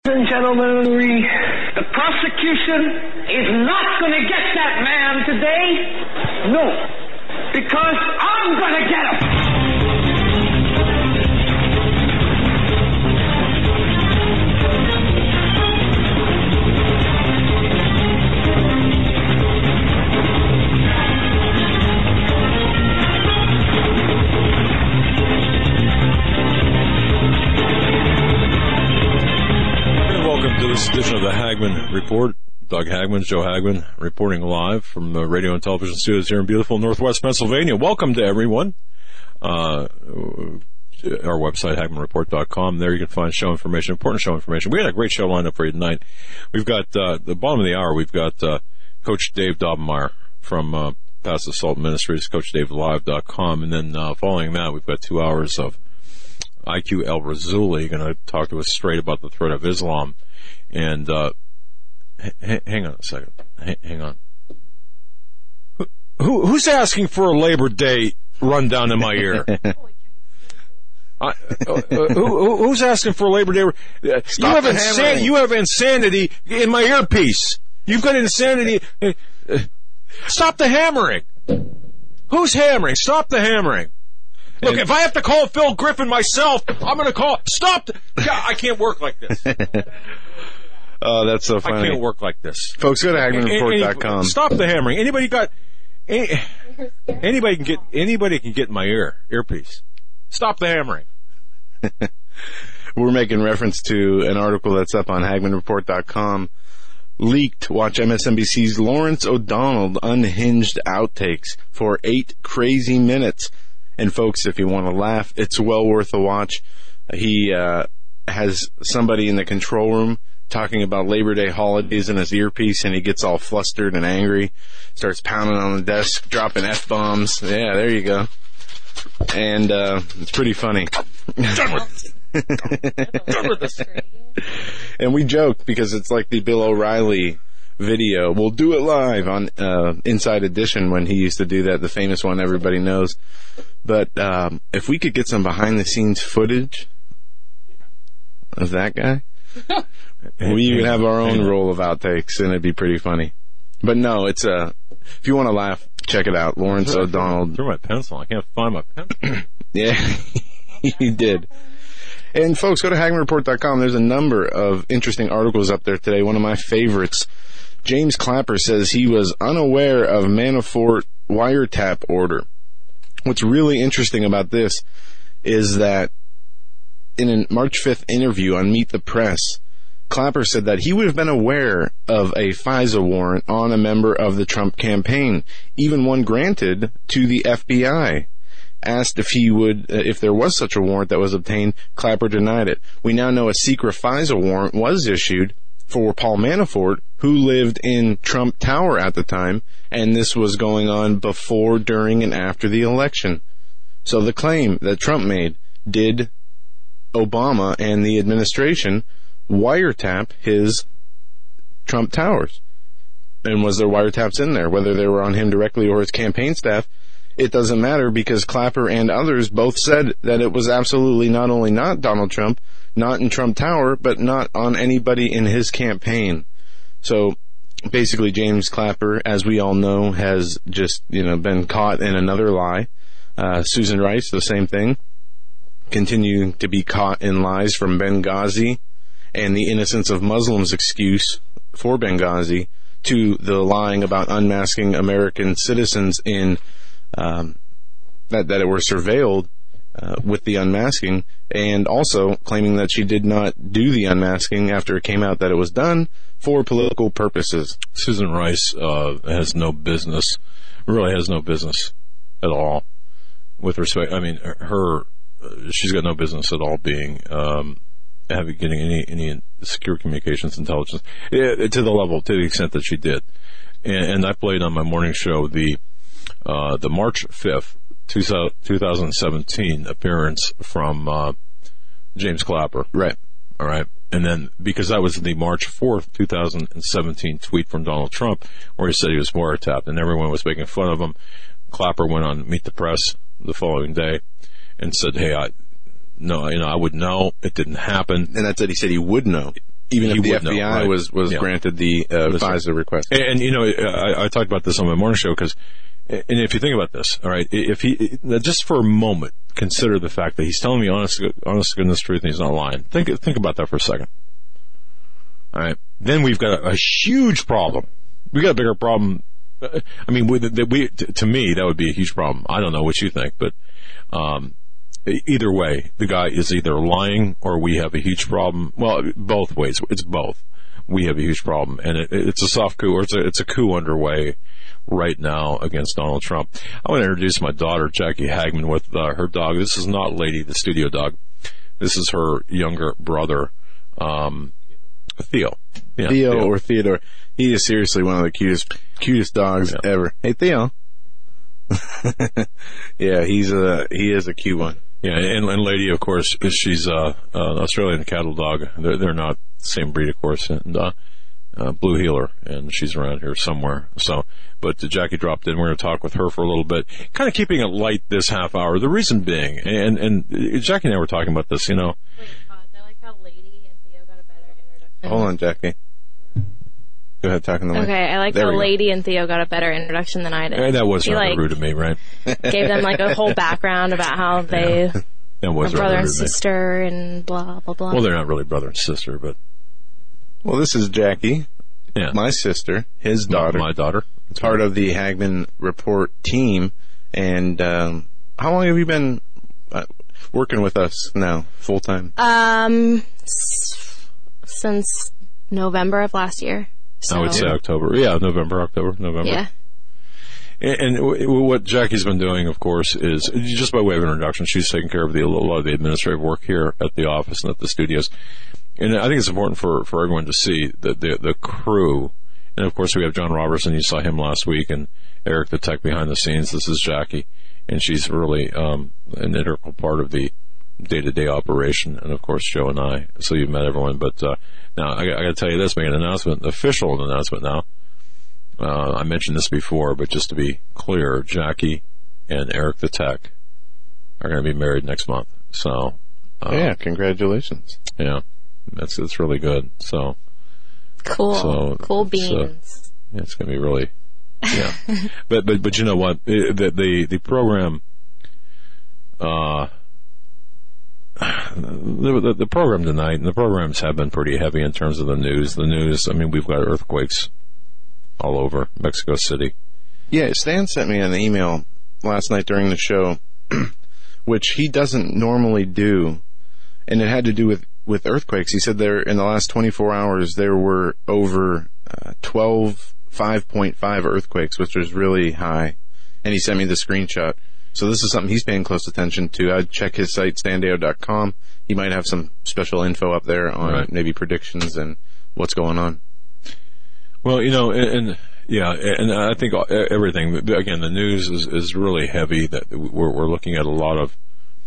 and gentlemen, the prosecution is not going to get that man today. No, because I'm going to get him. To this edition of the Hagman Report. Doug Hagman, Joe Hagman, reporting live from the radio and television studios here in beautiful Northwest Pennsylvania. Welcome to everyone. Our website, HagmanReport.com. There you can find show information, important show information. We had a great show lined up for you tonight. We've got, the bottom of the hour, we've got Coach Dave Dobbenmeyer from Pass Assault Ministries, CoachDaveLive.com. And then following that, we've got 2 hours of IQ El Razuli going to talk to us straight about the threat of Islam. And hang on a second. Hang on. Who's asking for a Labor Day rundown in my ear? Who's asking for a Labor Day? You have insanity in my earpiece. You've got insanity. Stop the hammering. Who's hammering? Stop the hammering. Look, if I have to call Phil Griffin myself, I'm going to call. Stop. I can't work like this. Oh, that's so funny. I can't work like this. Folks, go to HagmanReport.com. Stop the hammering. Anybody can get in my earpiece. Stop the hammering. We're making reference to an article that's up on HagmanReport.com. Leaked. Watch MSNBC's Lawrence O'Donnell unhinged outtakes for 8 crazy minutes. And folks, if you want to laugh, it's well worth a watch. He has somebody in the control room talking about Labor Day holidays in his earpiece, and he gets all flustered and angry, starts pounding on the desk, dropping F-bombs. Yeah, there you go. And it's pretty funny. Done with this. And we joke because it's like the Bill O'Reilly video. We'll do it live on Inside Edition when he used to do that, the famous one everybody knows. But if we could get some behind-the-scenes footage of that guy, we would have our own roll of outtakes, and it'd be pretty funny. But no, it's if you want to laugh, check it out. Lawrence O'Donnell. Threw my pencil. I can't find my pencil. Yeah, he did. And folks, go to HagmanReport.com. There's a number of interesting articles up there today. One of my favorites, James Clapper says he was unaware of Manafort wiretap order. What's really interesting about this is that in a March 5th interview on Meet the Press, Clapper said that he would have been aware of a FISA warrant on a member of the Trump campaign, even one granted to the FBI. Asked if he would, if there was such a warrant that was obtained, Clapper denied it. We now know a secret FISA warrant was issued for Paul Manafort, who lived in Trump Tower at the time, and this was going on before, during, and after the election. So the claim that Trump made, did Obama and the administration wiretap his Trump Towers? And was there wiretaps in there, whether they were on him directly or his campaign staff? It doesn't matter, because Clapper and others both said that it was absolutely not only not Donald Trump, not in Trump Tower, but not on anybody in his campaign. So basically, James Clapper, as we all know, has just, been caught in another lie. Susan Rice, the same thing, continuing to be caught in lies from Benghazi and the innocence of Muslims excuse for Benghazi, to the lying about unmasking American citizens in that it were surveilled with the unmasking, and also claiming that she did not do the unmasking after it came out that it was done for political purposes. Susan Rice has no business, really has no business at all with respect. I mean, she's got no business at all being getting any secure communications intelligence to the extent that she did. And I played on my morning show the March 5th, 2017 appearance from James Clapper. Right. All right. And then, because that was the March 4th, 2017 tweet from Donald Trump, where he said he was wiretapped, and everyone was making fun of him. Clapper went on Meet the Press the following day and said, hey, I would know. It didn't happen. And that's what he said he would know. Even if the would know, FBI right? was granted the FISA request. And I talked about this on my morning show because, and if you think about this, all right, if he, just for a moment, consider the fact that he's telling me honest to goodness truth and he's not lying. Think about that for a second. All right. Then we've got a huge problem. We got a bigger problem. I mean, to me, that would be a huge problem. I don't know what you think, but, either way, the guy is either lying or we have a huge problem. Well, both ways. It's both. We have a huge problem, and it's a soft coup, or it's a coup underway right now against Donald Trump. I want to introduce my daughter, Jackie Hagman, with her dog. This is not Lady, the studio dog. This is her younger brother, Theo. Yeah, Theo or Theodore. He is seriously one of the cutest dogs ever. Hey, Theo. Yeah, he is a cute one. Yeah, and Lady, of course, she's an Australian cattle dog. They're not the same breed, of course, and Blue Heeler, and she's around here somewhere. So, but Jackie dropped in. We're going to talk with her for a little bit, kind of keeping it light this half hour. The reason being, and Jackie and I were talking about this, Wait, I like how Lady and Theo got a better introduction. Hold on, Jackie. Go ahead, talking to the mic. Okay, I like There how we go. Lady and Theo got a better introduction than I did. And that was He, rather rude of me, right? gave them like a whole background about how they That was are rather brother and rude of me. sister and blah, blah, blah. Well, they're not really brother and sister, but Well, this is Jackie, yeah, my sister, his daughter. my daughter. It's part of the Hagman Report team. And how long have you been working with us now, full time? Since November of last year. So, I would say October. Yeah, November. yeah. And what Jackie's been doing, of course, is just by way of introduction, she's taking care of a lot of the administrative work here at the office and at the studios. And I think it's important for everyone to see the crew. And of course, we have John Robertson. You saw him last week, and Eric, the tech behind the scenes. This is Jackie, and she's really an integral part of the day-to-day operation. And of course, Joe and I. So you've met everyone, but now I got to tell you this: make an announcement, official announcement now. I mentioned this before, but just to be clear, Jackie and Eric the tech are going to be married next month. So, Yeah, congratulations. yeah, it's really good. So, Cool. Cool beans. yeah, it's going to be really, yeah. but you know what? The program, the program tonight, and the programs have been pretty heavy in terms of the news. The news, I mean, we've got earthquakes all over Mexico City. Yeah, Stan sent me an email last night during the show, which he doesn't normally do, and it had to do with earthquakes. He said there in the last 24 hours there were over 12 5.5 earthquakes, which was really high, and he sent me the screenshot. So this is something he's paying close attention to. I'd check his site, standeo.com. He might have some special info up there on maybe predictions and what's going on. Well, you know, and I think everything, again, the news is really heavy. That we're looking at a lot of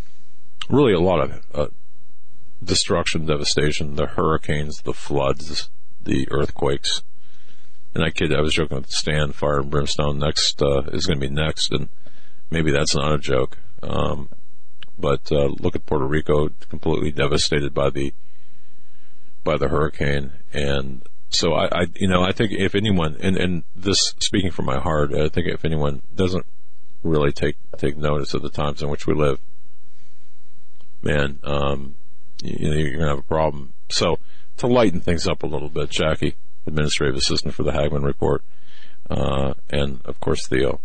destruction, devastation, the hurricanes, the floods, the earthquakes. And I was joking with Stan, fire and brimstone next is going to be next, and maybe that's not a joke. But look at Puerto Rico, completely devastated by the hurricane. And so I think if anyone, and this speaking from my heart, I think if anyone doesn't really take notice of the times in which we live, man, you're going to have a problem. So to lighten things up a little bit, Jackie, administrative assistant for the Hagman Report, and of course Theo,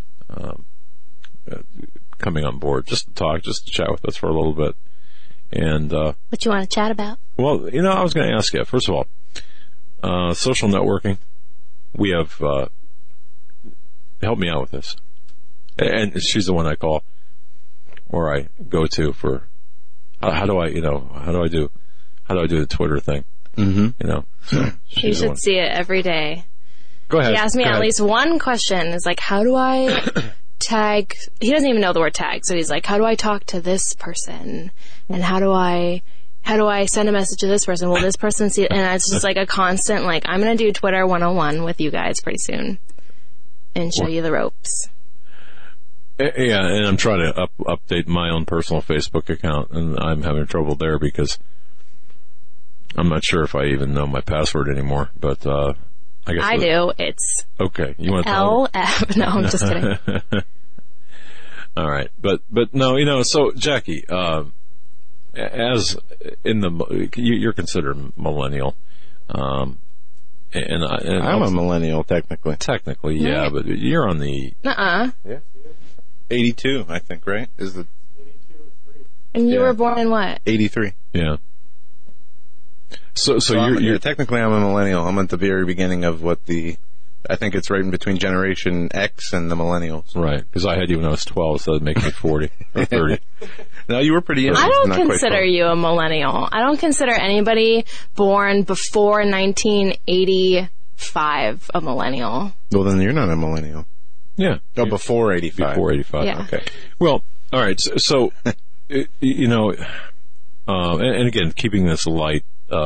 coming on board just to chat with us for a little bit. And what you want to chat about? Well, I was going to ask you, first of all, social networking. We have help me out with this, and she's the one I call, or I go to for how do I do the Twitter thing. Mm-hmm. So you should see it every day. Go ahead. He asked me at least one question. Is like, how do I tag? He doesn't even know the word tag, so he's like, how do I talk to this person? And how do I send a message to this person? Will this person see it? And it's just like a constant, like, I'm going to do Twitter 101 with you guys pretty soon and show you the ropes. Yeah, and I'm trying to update my own personal Facebook account, and I'm having trouble there because I'm not sure if I even know my password anymore, but I guess I do. It's okay. You want to tell LF? No, I'm just kidding. All right, but no, so Jackie, as in you're considered millennial, and I'm a millennial technically. Technically, yeah, but you're on the Yeah. 82, I think, right? Is the And you Yeah. were born in what? 83. yeah. So you're technically I'm a millennial. I'm at the very beginning of I think it's right in between Generation X and the millennials. right, because I had you when I was 12, so that'd make me 40 or 30. No, you were pretty young. I don't Not quite consider 12. you a millennial. I don't consider anybody born before 1985 a millennial. Well, then you're not a millennial. Yeah, No, before 85. before 85. Yeah. Okay. Well, all right. So, and again, keeping this light.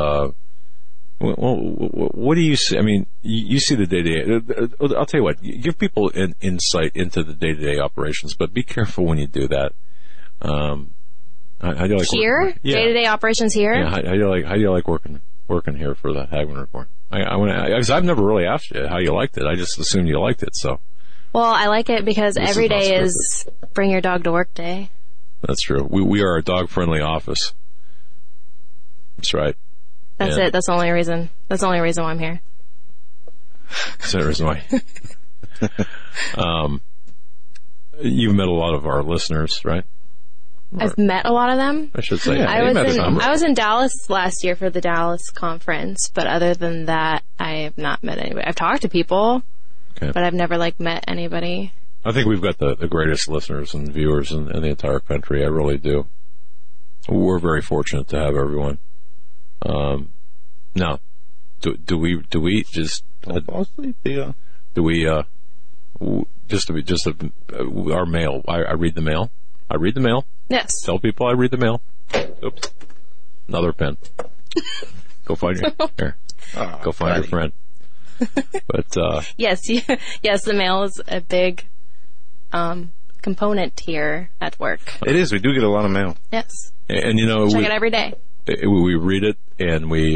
What do you see? I mean, you see the day-to-day. I'll tell you what. Give people an insight into the day-to-day operations, but be careful when you do that. How do you like Here? working? Yeah. Day-to-day operations here? Yeah. How do you like working here for the Hagman Report? Because I've never really asked you how you liked it. I just assumed you liked it. So Well, I like it because This every is not day is bring your dog to work day. that's true. We are a dog-friendly office. That's right. That's Yeah. it. That's the only reason. That's the only reason why I'm here. That's the reason why. You've met a lot of our listeners, right? I've met a lot of them. I should say. Yeah, I you met was some. I was in Dallas last year for the Dallas conference, but other than that, I have not met anybody. I've talked to people, Okay. but I've never met anybody. I think we've got the greatest listeners and viewers in the entire country. I really do. We're very fortunate to have everyone. Now, do we just Don't fall asleep, Theo. do we our mail? I read the mail. I read the mail. Yes. Tell people I read the mail. Oops, another pen. Go find your here. Go find your friend. But Yes. Yes. The mail is a big component here at work. It is. We do get a lot of mail. Yes. and Check it every day. we read it and we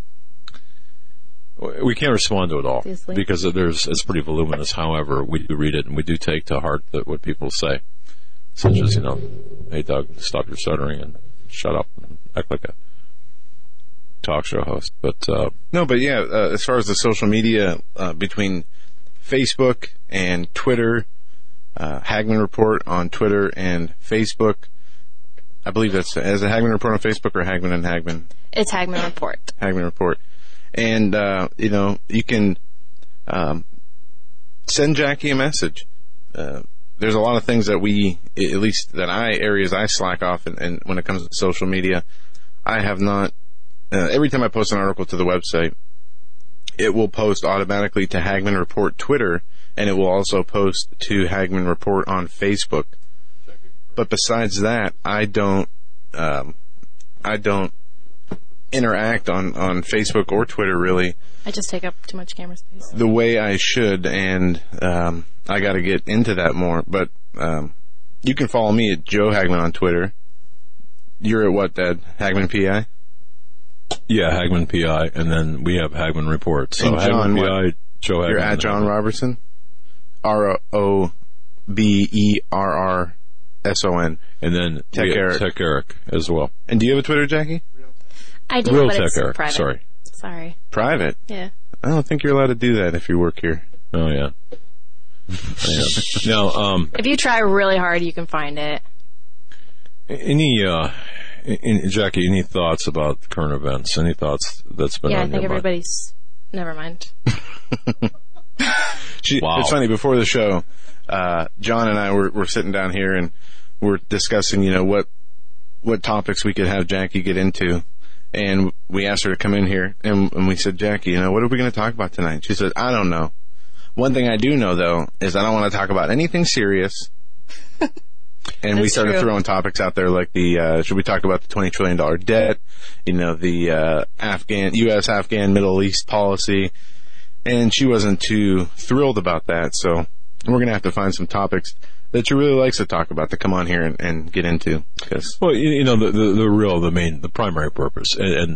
can't respond to it all Obviously. because it's pretty voluminous. However, we do read it and we do take to heart what people say, such as hey Doug, stop your stuttering and shut up and act like a talk show host. But No, but yeah, as far as the social media between Facebook and Twitter, Hagman Report on Twitter and Facebook. I believe that's as a Hagman Report on Facebook or Hagman and Hagman. It's Hagman Report. Hagman Report. And, you can send Jackie a message. There's a lot of things that areas I slack off and when it comes to social media. I have not, every time I post an article to the website, it will post automatically to Hagman Report Twitter, and it will also post to Hagman Report on Facebook. But besides that, I don't interact on Facebook or Twitter really I just take up too much camera space. the way I should, and I got to get into that more. But you can follow me at Joe Hagman on Twitter. You're at what, Dad? Hagman PI? yeah, Hagman PI, and then we have Hagman Report. So And John, Hagman what? PI, Joe Hagman. You're at John Robertson? ROBERRSON. and then Tech we have Eric. Tech Eric as well. And do you have a Twitter, Jackie? I do, Real but Tech it's Eric. private. Sorry. Private? Yeah. I don't think you're allowed to do that if you work here. Oh yeah. Yeah. Now, If you try really hard, you can find it. Jackie, any thoughts about current events? Any thoughts that's been Yeah, I on think your mind? everybody's. Never mind. Wow. It's funny, before the show, John and I were sitting down here and we're discussing, what topics we could have Jackie get into. And we asked her to come in here and we said, Jackie, what are we going to talk about tonight? She said, I don't know. One thing I do know though, is I don't want to talk about anything serious. And we That's started true. throwing topics out there like should we talk about the $20 trillion debt, the U.S.-Afghan Middle East policy. And she wasn't too thrilled about that. So we're going to have to find some topics that she really likes to talk about to come on here and get into. 'Cause Well, the primary purpose, and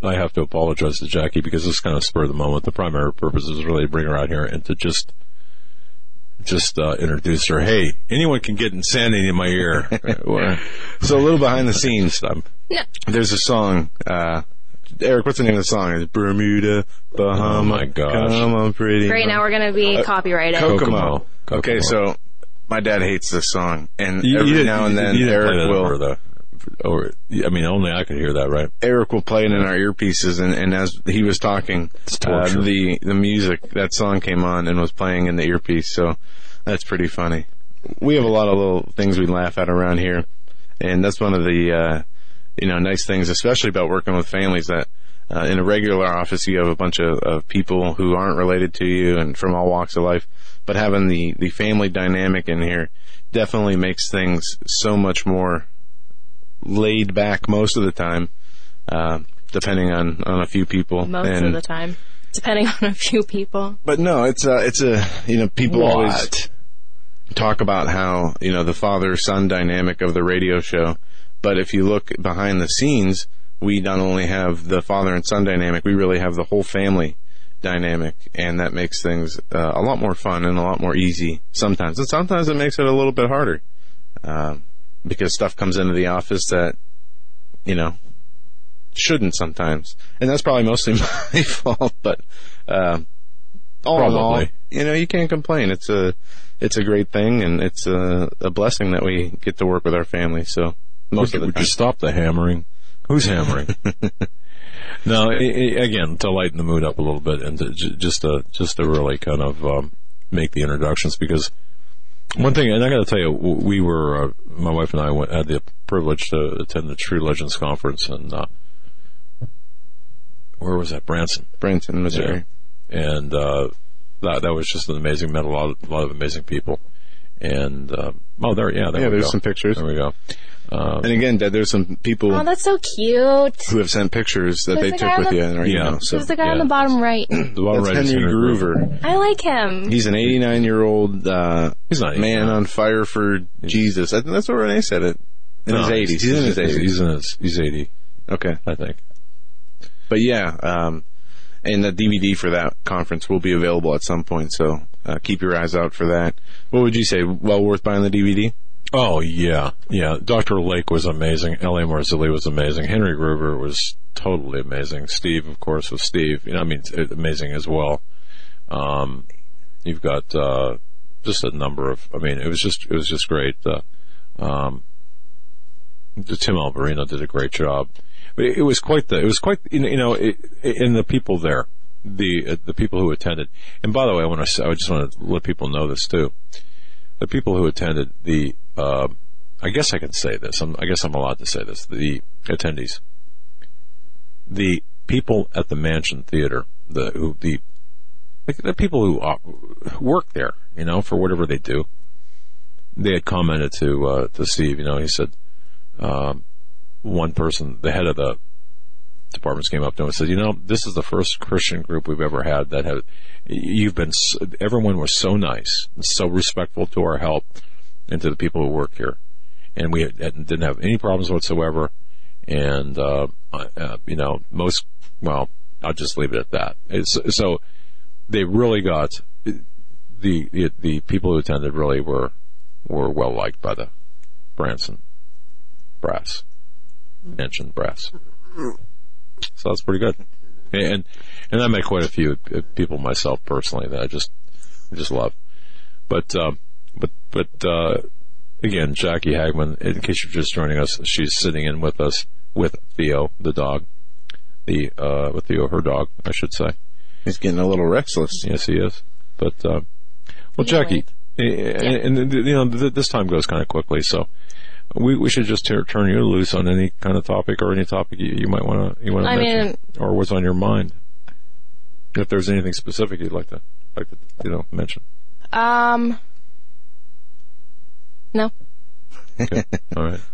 I have to apologize to Jackie because this kind of spur of the moment. The primary purpose is really to bring her out here and to just introduce her. Hey, anyone can get insanity in my ear. So a little behind the scenes. No. There's a song. Eric, what's the name of the song? It's Bermuda, Bahama. Oh my gosh. Come on, pretty. Great, now we're going to be copyrighted. Kokomo. Okay, so my dad hates this song, and every now and then Eric will. Only I could hear that, right? Eric will play it in our earpieces, and as he was talking, the music, that song came on and was playing in the earpiece, so that's pretty funny. We have a lot of little things we laugh at around here, and that's one of the nice things, especially about working with families, that in a regular office you have a bunch of people who aren't related to you and from all walks of life, but having the family dynamic in here definitely makes things so much more laid back most of the time, depending on a few people. Most of the time, depending on a few people. But no, it's people always talk about how, the father-son dynamic of the radio show. But if you look behind the scenes, we not only have the father and son dynamic, we really have the whole family dynamic, and that makes things a lot more fun and a lot more easy sometimes. And sometimes it makes it a little bit harder, because stuff comes into the office that, shouldn't sometimes. And that's probably mostly my fault, but all in all, you can't complain. It's a great thing, and it's a blessing that we get to work with our family, so... Most of the time. Would you stop the hammering? Who's hammering? No, again, to lighten the mood up a little bit, and to just to really kind of make the introductions, because one thing, and I got to tell you, we were, my wife and I had the privilege to attend the True Legends conference, and where was that? Branson, Missouri, and that was just an amazing. Met a lot of amazing people, and there's some pictures. There we go. And again, Dad, there's some people. Oh, that's so cute. Who have sent pictures that they took with you in our email. So who's the guy on the bottom right? The bottom right is Henry Groover. I like him. He's an 89-year-old he's not man on fire for Jesus. I think that's what Renee said. It in his 80s. He's in his 80s. He's 80. Okay, I think. But yeah, and the DVD for that conference will be available at some point. So keep your eyes out for that. What would you say? Well worth buying the DVD? Oh, yeah. Dr. Lake was amazing. L.A. Marzulli was amazing. Henry Groover was totally amazing. Steve, of course, was Steve. Amazing as well. You've got just a number of. It was just great. Tim Alberino did a great job. But it was quite and the people there, the people who attended. And by the way, I just want to let people know this too. The people who attended I guess I can say this. I guess I'm allowed to say this. The attendees, the people at the Mansion Theater, the people who work there, for whatever they do, they had commented to Steve. He said one person, the head of the departments, came up to him and said, this is the first Christian group we've ever had that had. Everyone was so nice and so respectful to our help and to the people who work here, and we didn't have any problems whatsoever. And I'll just leave it at that. So they really got the people who attended really were well liked by the Branson brass, Mansion brass. So that's pretty good. And I met quite a few people myself personally that I just love. But again, Jackie Hagman, in case you're just joining us, she's sitting in with us with Theo, the dog. With Theo, her dog, I should say. He's getting a little restless. Yes, he is. But, Jackie, and this time goes kind of quickly, so we should just turn you loose on any kind of topic or any topic you might want to mention, or what's on your mind. If there's anything specific you'd like to mention. No. Okay. All right.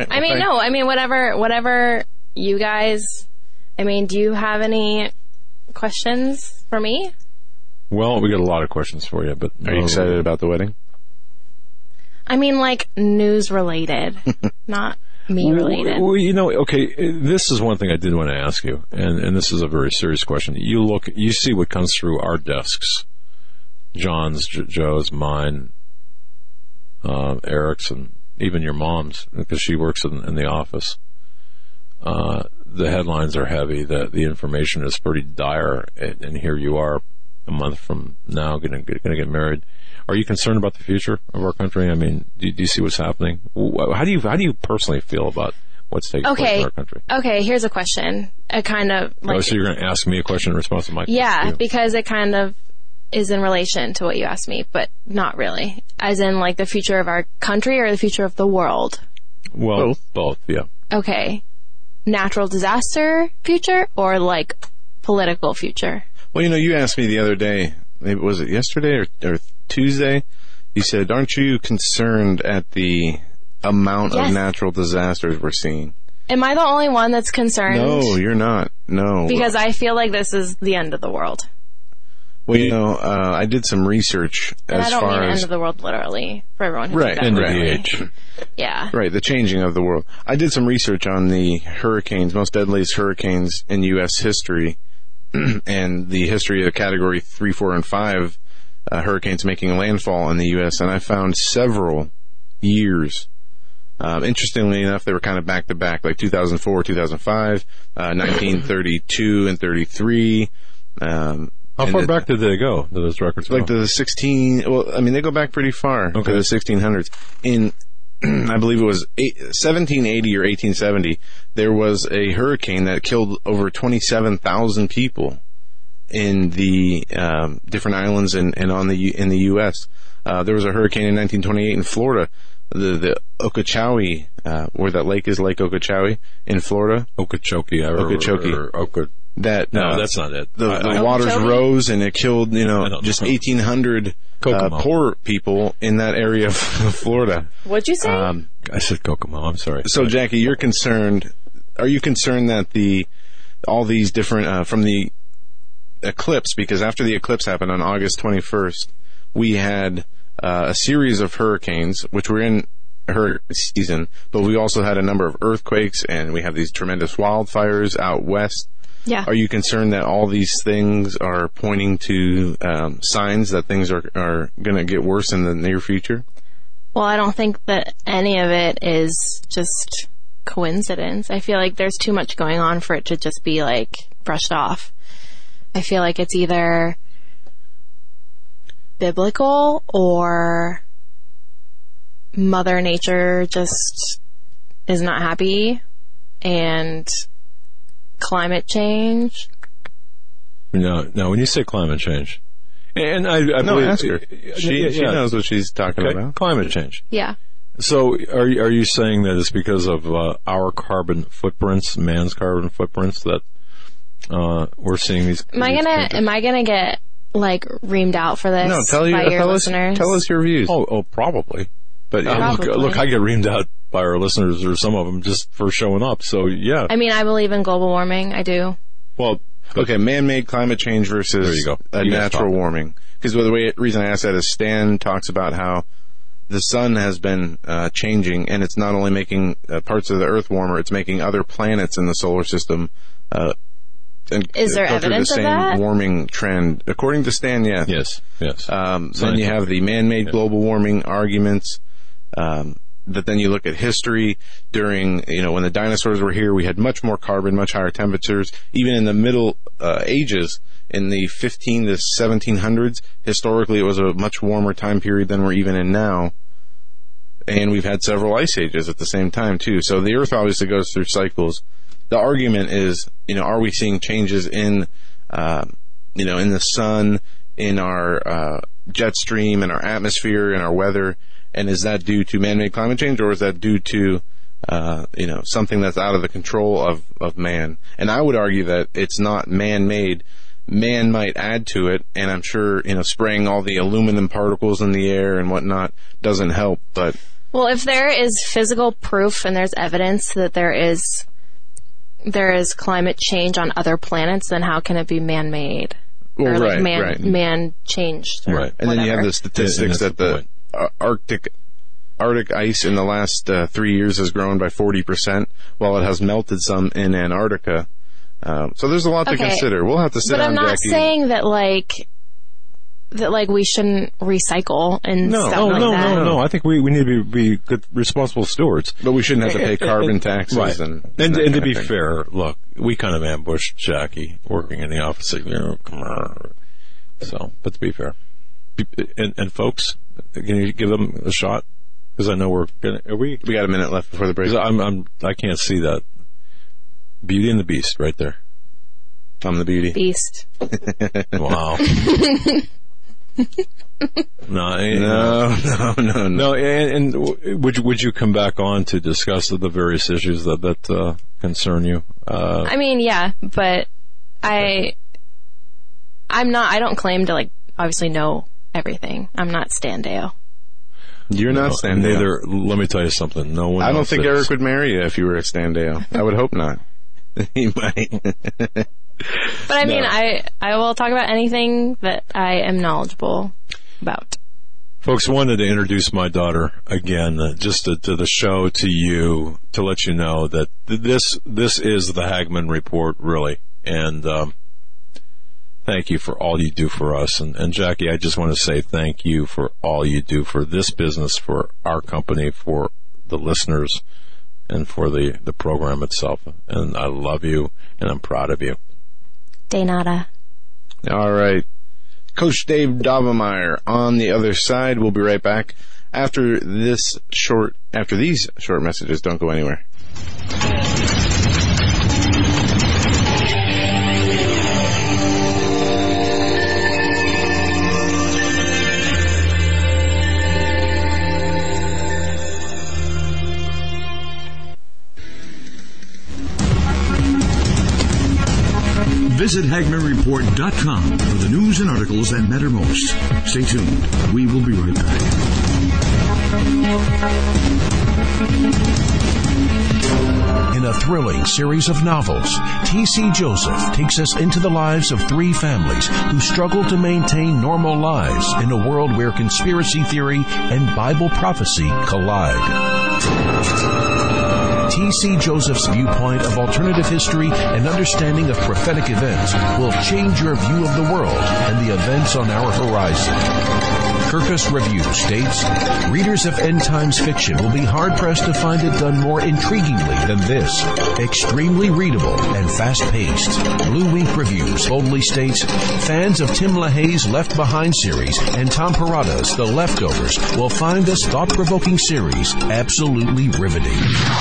Whatever you guys. Do you have any questions for me? Well, we got a lot of questions for you, but are you excited about the wedding? News related, not. me related. Well, okay, this is one thing I did want to ask you, and this is a very serious question. You see what comes through our desks, John's, Joe's, mine, Eric's, and even your mom's, because she works in the office. The headlines are heavy. The information is pretty dire, and here you are, a month from now, going to get married. Are you concerned about the future of our country? I mean, do you see what's happening? How do you personally feel about what's taking place in our country? Okay, here's a question. A kind of so you're going to ask me a question in response to my question? Yeah, because it kind of is in relation to what you asked me, but not really. As in, like, the future of our country or the future of the world? Well, both, yeah. Okay. Natural disaster future or, like, political future? Well, you asked me the other day, maybe was it yesterday or Tuesday? You said, aren't you concerned at the amount of natural disasters we're seeing? Am I the only one that's concerned? No, you're not. No. Because I feel like this is the end of the world. Well, I did some research and as I don't far mean as... end of the world literally, for everyone who right, end of the age. Yeah. Right, the changing of the world. I did some research on the hurricanes, most deadliest hurricanes in U.S. history, and the history of Category 3, 4, and 5 hurricanes making landfall in the U.S., and I found several years. Interestingly enough, they were kind of back-to-back, like 2004, 2005, 1932 and 33. How far back did they go, do those records go? Like the 16... Well, I mean, they go back pretty far, to the 1600s. In... I believe it was 1780 or 1870, there was a hurricane that killed over 27,000 people in the different islands and in the U.S. There was a hurricane in 1928 in Florida, the Okeechobee, where that lake is, Lake Okeechobee in Florida. Okeechobee. That no, that's not it. The waters rose and it killed, just 1,800 poor people in that area of Florida. What'd you say? I said Kokomo. I'm sorry. So, Jackie, you're concerned. Are you concerned that all these different from the eclipse? Because after the eclipse happened on August 21st, we had a series of hurricanes, which were in hurricane season, but we also had a number of earthquakes, and we have these tremendous wildfires out west. Yeah. Are you concerned that all these things are pointing to signs that things are going to get worse in the near future? Well, I don't think that any of it is just coincidence. I feel like there's too much going on for it to just be, like, brushed off. I feel like it's either biblical or Mother Nature just is not happy, and climate change. No, when you say climate change, and I believe, ask her. She knows what she's talking about. Climate change. Yeah. So, are you saying that it's because of our carbon footprints, man's carbon footprints, that we're seeing these? Am I gonna get, like, reamed out for this? No, listeners? Tell us your views. Oh, probably. But Probably. Look, I get reamed out by our listeners, or some of them, just for showing up. So, yeah. I mean, I believe in global warming. I do. Well, okay, man-made climate change versus natural warming. Because the reason I asked that is Stan talks about how the sun has been changing, and it's not only making parts of the Earth warmer, it's making other planets in the solar system and is there go through the evidence of same that? Warming trend. According to Stan, yeah. Yes. Then you have the man-made global warming arguments. But then you look at history during, when the dinosaurs were here, we had much more carbon, much higher temperatures. Even in the Middle Ages, in the 15 to 1700s, historically it was a much warmer time period than we're even in now. And we've had several ice ages at the same time, too. So the Earth obviously goes through cycles. The argument is, are we seeing changes in the sun, in our jet stream, in our atmosphere, in our weather? And is that due to man-made climate change, or is that due to, something that's out of the control of man? And I would argue that it's not man-made. Man might add to it, and I'm sure, spraying all the aluminum particles in the air and whatnot doesn't help, but... Well, if there is physical proof and there's evidence that there is climate change on other planets, then how can it be man-made? Well, or right. man-changed. Right. And then you have the statistics that the Arctic Arctic ice in the last 3 years has grown by 40%, while it has melted some in Antarctica. So there's a lot to consider. We'll have to sit down, Jackie. But I'm not saying that we shouldn't recycle and stuff like that. No. I think we need to be good, responsible stewards. But we shouldn't have to pay carbon taxes. Right. And to be fair, look, we kind of ambushed Jackie working in the office. Come on. So, but to be fair. And folks, can you give them a shot? Because I know we got a minute left before the break. I can't see that. Beauty and the Beast right there. I'm the Beauty. Beast. Wow. No. And would you come back on to discuss the various issues that concern you? I mean, yeah, but I don't claim to obviously know everything. I'm not Standeo. You're not Standeo. Neither. Let me tell you something. No one. I don't think Eric would marry you if you were a Standeo. I would hope not. He might. But I mean, I will talk about anything that I am knowledgeable about. Folks, wanted to introduce my daughter again, just to the show, to you, to let you know that this is the Hagman Report, really. And thank you for all you do for us. And Jackie, I just want to say thank you for all you do for this business, for our company, for the listeners, and for the program itself. And I love you, and I'm proud of you. De nada. All right. Coach Dave Daubenmire on the other side. We'll be right back after these short messages. Don't go anywhere. Visit HagmanReport.com for the news and articles that matter most. Stay tuned. We will be right back. In a thrilling series of novels, T.C. Joseph takes us into the lives of three families who struggle to maintain normal lives in a world where conspiracy theory and Bible prophecy collide. T.C. Joseph's viewpoint of alternative history and understanding of prophetic events will change your view of the world and the events on our horizon. Kirkus Review states, readers of end times fiction will be hard-pressed to find it done more intriguingly than this. Extremely readable and fast-paced. Blue Wink Reviews boldly states, fans of Tim LaHaye's Left Behind series and Tom Perrotta's The Leftovers will find this thought-provoking series absolutely riveting.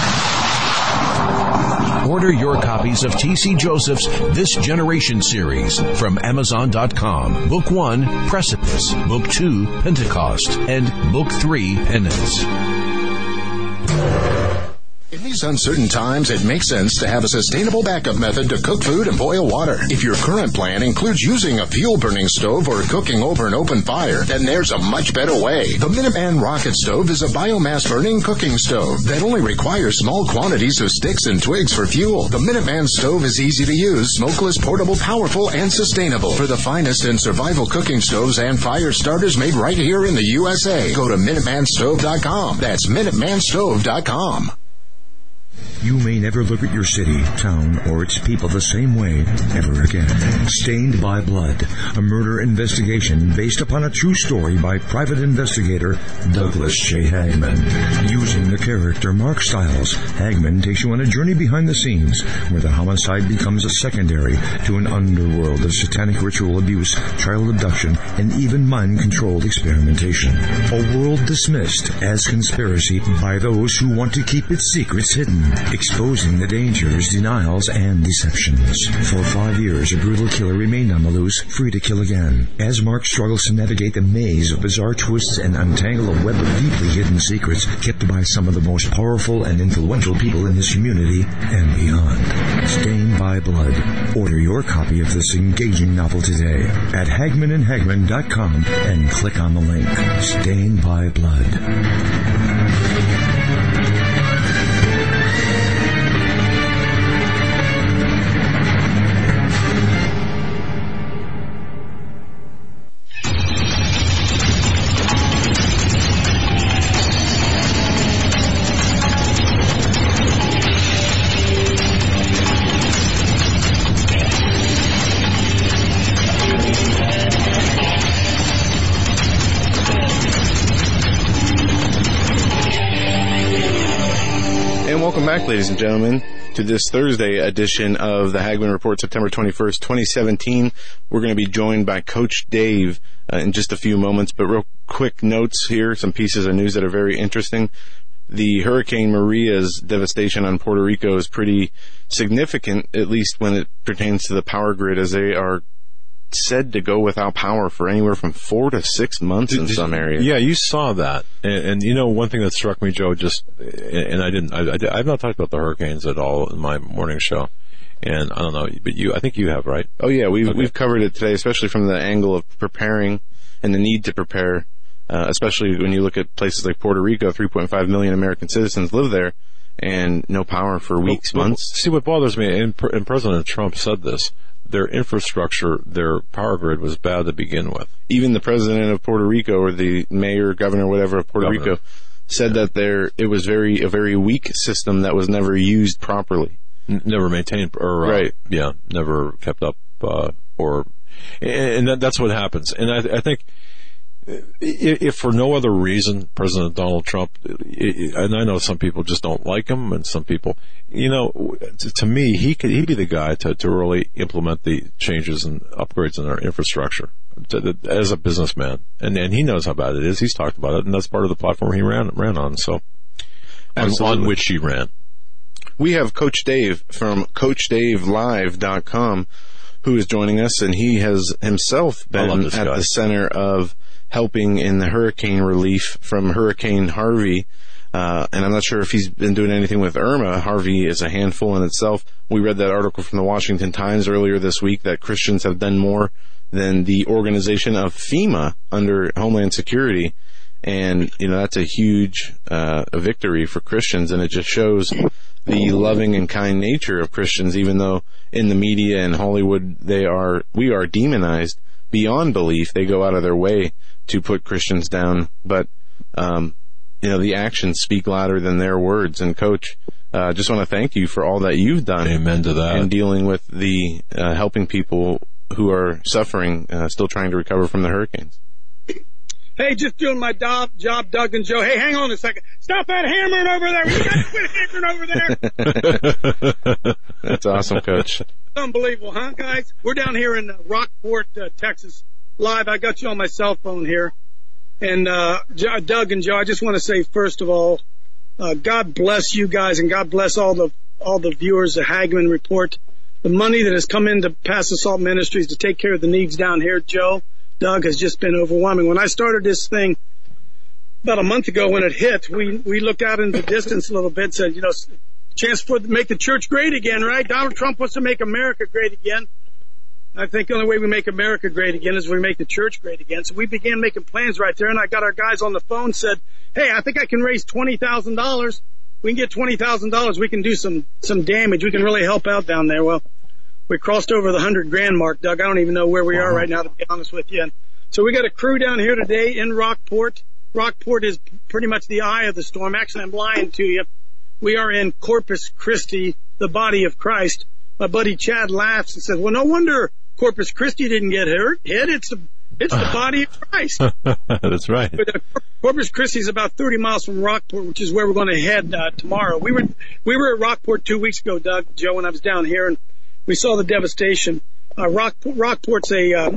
Order your copies of T.C. Joseph's This Generation series from Amazon.com. Book 1, Precipice. Book 2, Pentecost. And Book 3, Penance. In these uncertain times, it makes sense to have a sustainable backup method to cook food and boil water. If your current plan includes using a fuel-burning stove or cooking over an open fire, then there's a much better way. The Minuteman Rocket Stove is a biomass-burning cooking stove that only requires small quantities of sticks and twigs for fuel. The Minuteman Stove is easy to use, smokeless, portable, powerful, and sustainable. For the finest in survival cooking stoves and fire starters made right here in the USA, go to MinutemanStove.com. That's MinutemanStove.com. You may never look at your city, town, or its people the same way ever again. Stained by Blood, a murder investigation based upon a true story by private investigator Douglas J. Hagman. Using the character Mark Stiles, Hagman takes you on a journey behind the scenes where the homicide becomes a secondary to an underworld of satanic ritual abuse, child abduction, and even mind-controlled experimentation. A world dismissed as conspiracy by those who want to keep its secrets hidden, exposing the dangers, denials, and deceptions. For 5 years, a brutal killer remained on the loose, free to kill again. As Mark struggles to navigate the maze of bizarre twists and untangle a web of deeply hidden secrets kept by some of the most powerful and influential people in his community and beyond. Stained by Blood. Order your copy of this engaging novel today at HagmanandHagman.com and click on the link. Stained by Blood. Welcome back, ladies and gentlemen, to this Thursday edition of the Hagman Report, September 21st, 2017. We're going to be joined by Coach Dave in just a few moments, but real quick notes here, some pieces of news that are very interesting. The Hurricane Maria's devastation on Puerto Rico is pretty significant, at least when it pertains to the power grid, as they are said to go without power for anywhere from 4 to 6 months in some areas. Yeah, you saw that, and you know, one thing that struck me, Joe, I've not talked about the hurricanes at all in my morning show, and I don't know, but I think you have, right? Oh yeah, we've covered it today, especially from the angle of preparing and the need to prepare, especially when you look at places like Puerto Rico. 3.5 million American citizens live there, and no power for weeks, months. See, what bothers me, and President Trump said this, their infrastructure, their power grid was bad to begin with. Even the president of Puerto Rico, or the mayor, governor, whatever of Puerto Rico, said that it was a very weak system that was never used properly, never maintained, or right? Never kept up, and that's what happens. And I think, if for no other reason, President Donald Trump, and I know some people just don't like him, and some people, to me, he'd be the guy to really implement the changes and upgrades in our infrastructure as a businessman. And he knows how bad it is. He's talked about it, and that's part of the platform he ran on. So, on which he ran. We have Coach Dave from CoachDaveLive.com who is joining us, and he has himself been at the center of helping in the hurricane relief from Hurricane Harvey. And I'm not sure if he's been doing anything with Irma. Harvey is a handful in itself. We read that article from the Washington Times earlier this week that Christians have done more than the organization of FEMA under Homeland Security. And, that's a huge a victory for Christians, and it just shows the loving and kind nature of Christians, even though in the media and Hollywood we are demonized beyond belief. They go out of their way to put Christians down, but the actions speak louder than their words. And Coach, just want to thank you for all that you've done. Amen to that. And dealing with the helping people who are suffering, still trying to recover from the hurricanes. Hey, just doing my job, Doug and Joe. Hey, hang on a second. Stop that hammering over there. You got to quit hammering over there. That's awesome, Coach. Unbelievable, huh, guys? We're down here in Rockport, Texas, live. I got you on my cell phone here. And Doug and Joe, I just want to say, first of all, God bless you guys, and God bless all the viewers of Hagman Report. The money that has come into Pass the Salt Ministries to take care of the needs down here, Joe, Doug, has just been overwhelming. When I started this thing about a month ago, when it hit, we looked out into the distance a little bit, said, chance for make the church great again, right? Donald Trump wants to make America great again. I think the only way we make America great again is we make the church great again. So we began making plans right there, and I got our guys on the phone, said, hey, I think I can raise $20,000. We can get $20,000. We can do some damage. We can really help out down there. Well, we crossed over the $100,000 mark, Doug. I don't even know where we are right now, to be honest with you. And so we got a crew down here today in Rockport. Rockport is pretty much the eye of the storm. Actually, I'm lying to you. We are in Corpus Christi, the body of Christ. My buddy Chad laughs and says, well, no wonder Corpus Christi didn't get hit. It's the body of Christ. That's right. But, Corpus Christi is about 30 miles from Rockport, which is where we're going to head tomorrow. We were at Rockport 2 weeks ago, Doug, Joe, when I was down here, and we saw the devastation. Rockport's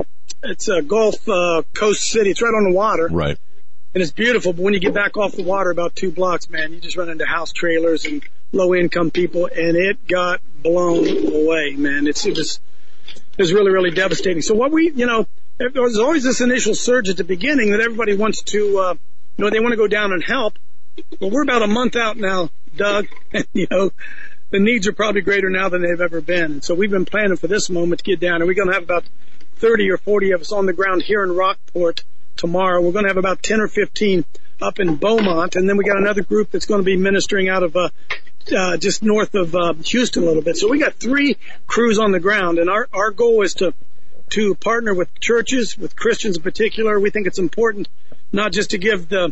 it's a Gulf Coast city. It's right on the water. Right. And it's beautiful, but when you get back off the water about 2 blocks, man, you just run into house trailers and low-income people, and it got blown away, man. It was really, really devastating. So what there was always this initial surge at the beginning that everybody wants to, they want to go down and help. Well, we're about a month out now, Doug, and, the needs are probably greater now than they've ever been. And so we've been planning for this moment to get down, and we're going to have about 30 or 40 of us on the ground here in Rockport tomorrow. We're going to have about 10 or 15 up in Beaumont, and then we got another group that's going to be ministering out of just north of Houston a little bit. So we got 3 crews on the ground, and our goal is to partner with churches, with Christians in particular. We think it's important not just to give the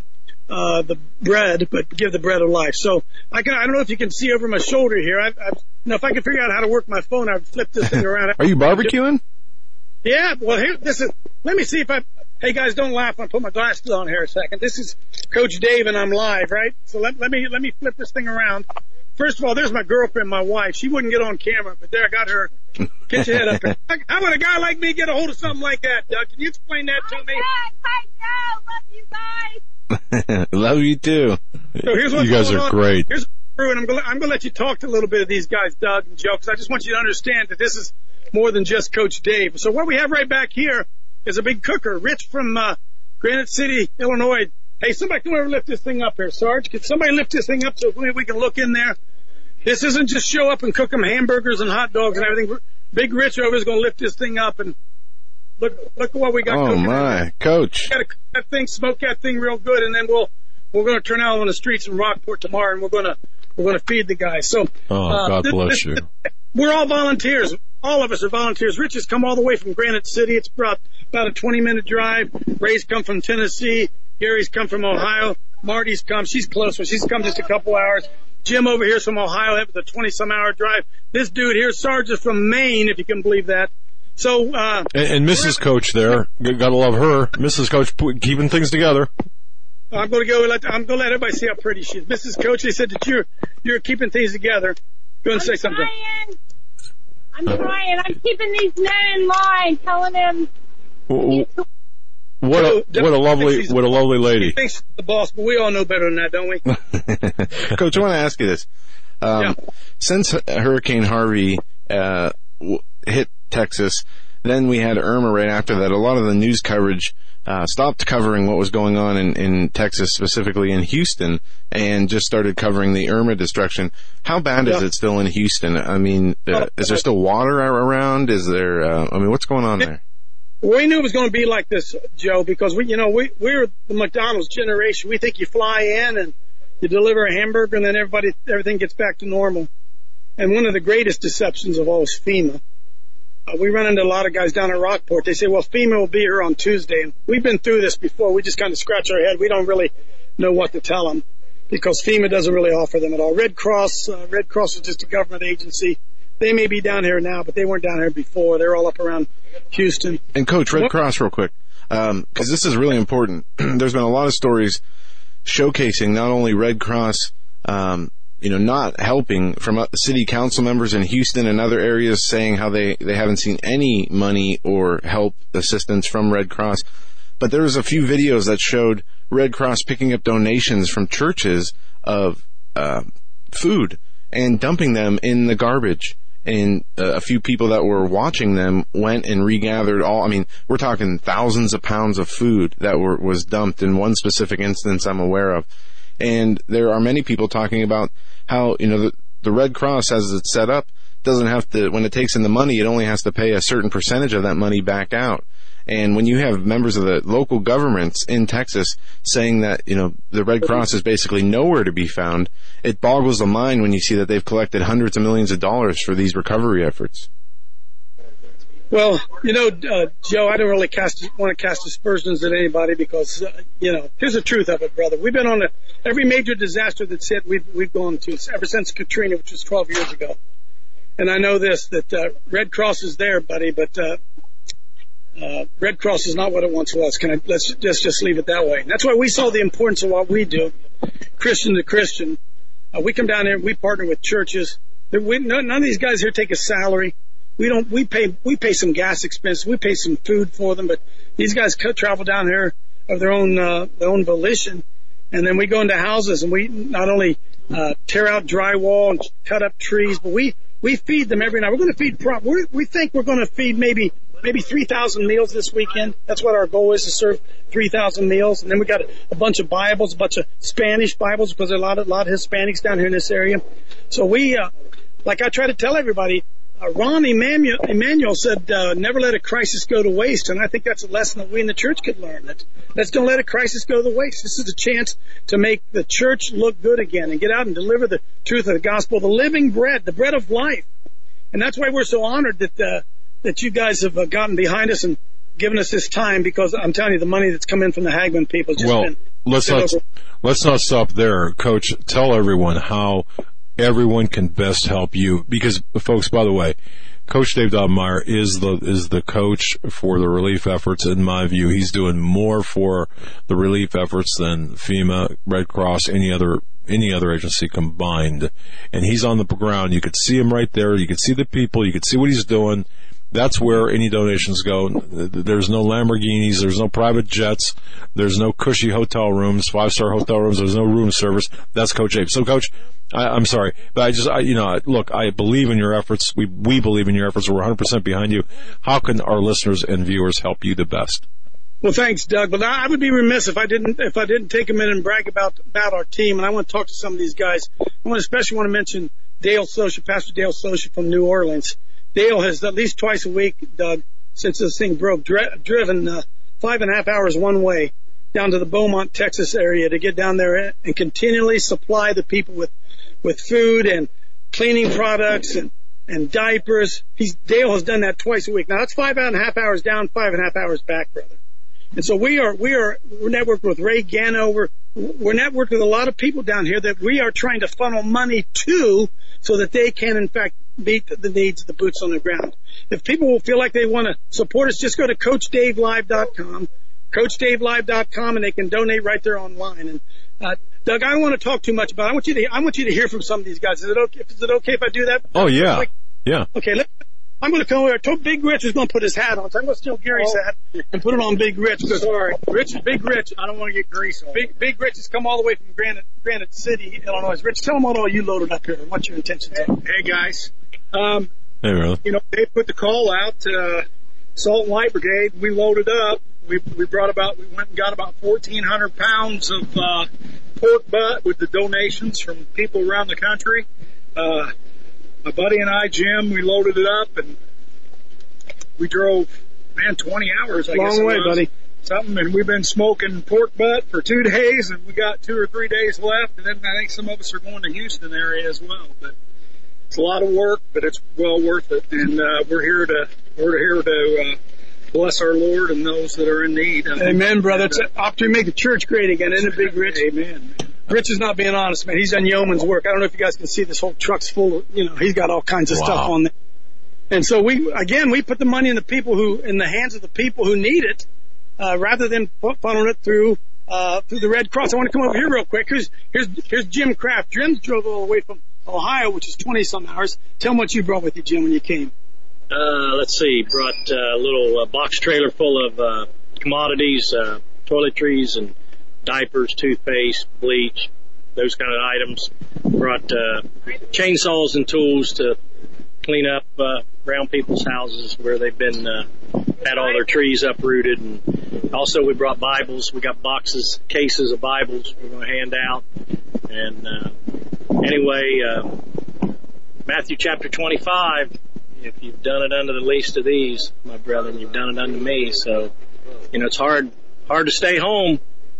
bread, but give the bread of life. So I don't know if you can see over my shoulder here. If I could figure out how to work my phone, I'd flip this thing around. Are you barbecuing? Yeah. Well, here, let me see if hey guys, don't laugh. I'll put my glasses on here a second. This is Coach Dave and I'm live, right? So let me flip this thing around first of all, there's my girlfriend, my wife. She wouldn't get on camera, but there, I got her. Get your head up there. How would a guy like me get a hold of something like that, Doug? Can you explain that to me? Hi, Joe. Love you guys. Love you too. So here's what's You guys going are on. great. Here's and I'm going to let you talk to a little bit of these guys, Doug and Joe, because I just want you to understand that this is more than just Coach Dave. So what we have right back here is a big cooker, Rich from Granite City, Illinois. Hey, somebody come over and lift this thing up here, Sarge. Can somebody lift this thing up so we can look in there? This isn't just show up and cook them hamburgers and hot dogs and everything. Big Rich over is going to lift this thing up and look at what we got cooking. Oh my, Coach! Got to cook that thing, smoke that thing real good, and then we're going to turn out on the streets in Rockport tomorrow, and we're going to feed the guys. So, God bless you. We're all volunteers. All of us are volunteers. Rich has come all the way from Granite City. It's about a 20-minute drive. Ray's come from Tennessee. Gary's come from Ohio. Marty's come. She's close, but she's come just a couple hours. Jim over here is from Ohio. That was a 20-some-hour drive. This dude here, Sarge, is from Maine, if you can believe that. So, and Mrs. Coach there, gotta love her. Mrs. Coach keeping things together. I'm going to let everybody see how pretty she is. Mrs. Coach, they said that you're keeping things together. Go and say something. I'm trying. I'm keeping these men in line, telling them. What a lovely lady. She thinks she's the boss, but we all know better than that, don't we? Coach, I want to ask you this. Since Hurricane Harvey hit Texas, then we had Irma right after that. A lot of the news coverage stopped covering what was going on in Texas, specifically in Houston, and just started covering the Irma destruction. How bad is it still in Houston? I mean, is there still water around? Is there, what's going on there? We knew it was going to be like this, Joe, because we're the McDonald's generation. We think you fly in and you deliver a hamburger and then everything gets back to normal. And one of the greatest deceptions of all is FEMA. We run into a lot of guys down at Rockport. They say, well, FEMA will be here on Tuesday. And we've been through this before. We just kind of scratch our head. We don't really know what to tell them because FEMA doesn't really offer them at all. Red Cross is just a government agency. They may be down here now, but they weren't down here before. They're all up around Houston. And Coach, Red Cross real quick, because this is really important. There's been a lot of stories showcasing not only Red Cross, not helping from city council members in Houston and other areas saying how they haven't seen any money or help assistance from Red Cross. But there was a few videos that showed Red Cross picking up donations from churches of food and dumping them in the garbage. And a few people that were watching them went and regathered we're talking thousands of pounds of food that was dumped in one specific instance I'm aware of. And there are many people talking about how, the Red Cross, as it's set up, doesn't have to, when it takes in the money, it only has to pay a certain percentage of that money back out. And when you have members of the local governments in Texas saying that, the Red Cross is basically nowhere to be found, it boggles the mind when you see that they've collected hundreds of millions of dollars for these recovery efforts. Well, Joe, I don't really want to cast aspersions at anybody because, here's the truth of it, brother. We've been on every major disaster that's hit, we've gone to ever since Katrina, which was 12 years ago. And I know that Red Cross is there, buddy, but Red Cross is not what it once was. Let's just leave it that way. And that's why we saw the importance of what we do, Christian to Christian. We come down here, we partner with churches. None of these guys here take a salary. We pay some gas expenses. We pay some food for them, but these guys travel down here of their own volition. And then we go into houses and we not only, tear out drywall and cut up trees, but we feed them every night. We're going to feed, we think we're going to feed maybe 3,000 meals this weekend. That's what our goal is, to serve 3,000 meals. And then we got a bunch of Bibles, a bunch of Spanish Bibles, because there are a lot of Hispanics down here in this area. So we, like I try to tell everybody, Ron Emanuel said, never let a crisis go to waste. And I think that's a lesson that we in the church could learn. Let's don't let a crisis go to waste. This is a chance to make the church look good again and get out and deliver the truth of the gospel, the living bread, the bread of life. And that's why we're so honored that you guys have gotten behind us and given us this time, because I'm telling you, the money that's come in from the Hagman people has just been... Let's not stop there, Coach. Tell everyone how everyone can best help you, because, folks, by the way, Coach Dave Daubenmire is the coach for the relief efforts. In my view, he's doing more for the relief efforts than FEMA, Red Cross, any other any other agency combined. And he's on the ground. You could see him right there. You could see the people. You could see what he's doing. That's where any donations go. There's no Lamborghinis. There's no private jets. There's no cushy hotel rooms, 5-star hotel rooms. There's no room service. That's Coach Abe. So, Coach, I'm sorry, but look, I believe in your efforts. We believe in your efforts. We're 100% behind you. How can our listeners and viewers help you the best? Well, thanks, Doug. But I would be remiss if I didn't take a minute and brag about our team. And I want to talk to some of these guys. I especially want to mention Dale Socha, Pastor Dale Socha from New Orleans. Dale has at least twice a week, Doug, since this thing broke, driven 5.5 hours one way down to the Beaumont, Texas area to get down there and continually supply the people with food and cleaning products and diapers. Dale has done that twice a week. Now that's 5.5 hours down, 5.5 hours back, brother. And so we're networked with Ray Gano. We're networked with a lot of people down here that we are trying to funnel money to so that they can, in fact, meet the needs of the boots on the ground. If people will feel like they want to support us, just go to CoachDaveLive.com, CoachDaveLive.com, and they can donate right there online. And Doug, I don't want to talk too much about it. I want you to hear from some of these guys. Is it okay if I do that? Oh yeah, yeah. Okay, I'm going to come over. Big Rich is going to put his hat on, so I'm going to steal Gary's hat and put it on Big Rich. Sorry, Big Rich. I don't want to get grease on. Big Rich has come all the way from Granite City, Illinois. Rich, tell them what all you loaded up here. What's your intentions? Hey guys. Hey, brother. They put the call out to Salt and Light Brigade. We loaded up. We went and got about 1,400 pounds of pork butt with the donations from people around the country. My buddy and I, Jim, we loaded it up and we drove, 20 hours, I guess. Long way, buddy. Something, and we've been smoking pork butt for 2 days, and we got 2 or 3 days left, and then I think some of us are going to Houston area as well. But it's a lot of work, but it's well worth it, and we're here to bless our Lord and those that are in need. Amen, brother. It's an opportunity to make the church great again, isn't it, Big Rich? Amen. Rich is not being honest, man. He's done yeoman's work. I don't know if you guys can see this whole truck's full of, he's got all kinds of stuff on there. And so we put the money in the hands of the people who need it, rather than funneling it through the Red Cross. I want to come over here real quick. Here's Jim Kraft. Jim drove all the way from Ohio, which is 20 some hours. Tell them what you brought with you, Jim, when you came. Let's see, brought a little box trailer full of commodities, toiletries and diapers, toothpaste, bleach, those kind of items. Brought chainsaws and tools to clean up around people's houses where they've been had all their trees uprooted. And also we brought Bibles. We got cases of Bibles we're going to hand out. And anyway, Matthew chapter 25, if you've done it unto the least of these, my brethren, you've done it unto me. So, it's hard to stay home.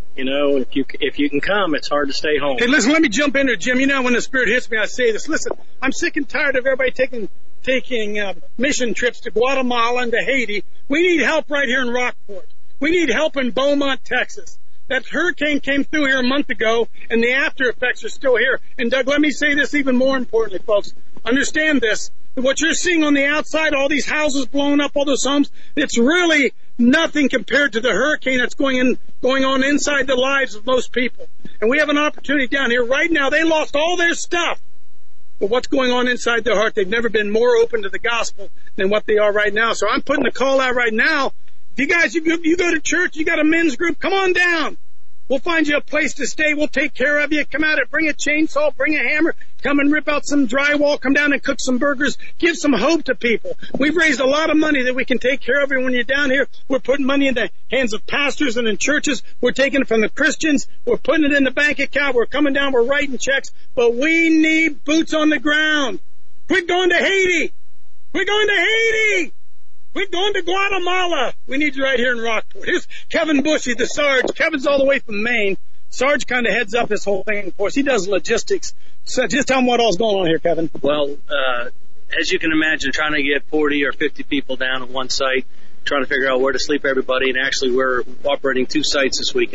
If you can come, it's hard to stay home. Hey, listen, let me jump in there, Jim. When the Spirit hits me, I say this. Listen, I'm sick and tired of everybody taking mission trips to Guatemala and to Haiti. We need help right here in Rockport. We need help in Beaumont, Texas. That hurricane came through here a month ago, and the after effects are still here. And, Doug, let me say this even more importantly, folks. Understand this. What you're seeing on the outside, all these houses blowing up, all those homes, it's really nothing compared to the hurricane that's going on inside the lives of most people. And we have an opportunity down here right now. They lost all their stuff. But what's going on inside their heart, they've never been more open to the gospel than what they are right now. So I'm putting the call out right now. If you guys, you go to church, you got a men's group, come on down. We'll find you a place to stay. We'll take care of you. Come out and bring a chainsaw, bring a hammer, come and rip out some drywall, come down and cook some burgers, give some hope to people. We've raised a lot of money that we can take care of you when you're down here. We're putting money in the hands of pastors and in churches. We're taking it from the Christians. We're putting it in the bank account. We're coming down. We're writing checks. But we need boots on the ground. Quit going to Haiti. We're going to Haiti. We're going to Guatemala. We need you right here in Rockport. Here's Kevin Bushy, the Sarge. Kevin's all the way from Maine. Sarge kind of heads up this whole thing for us. He does logistics. So just tell him what all's going on here, Kevin. Well, as you can imagine, trying to get 40 or 50 people down at one site, trying to figure out where to sleep everybody, and actually we're operating 2 sites this weekend.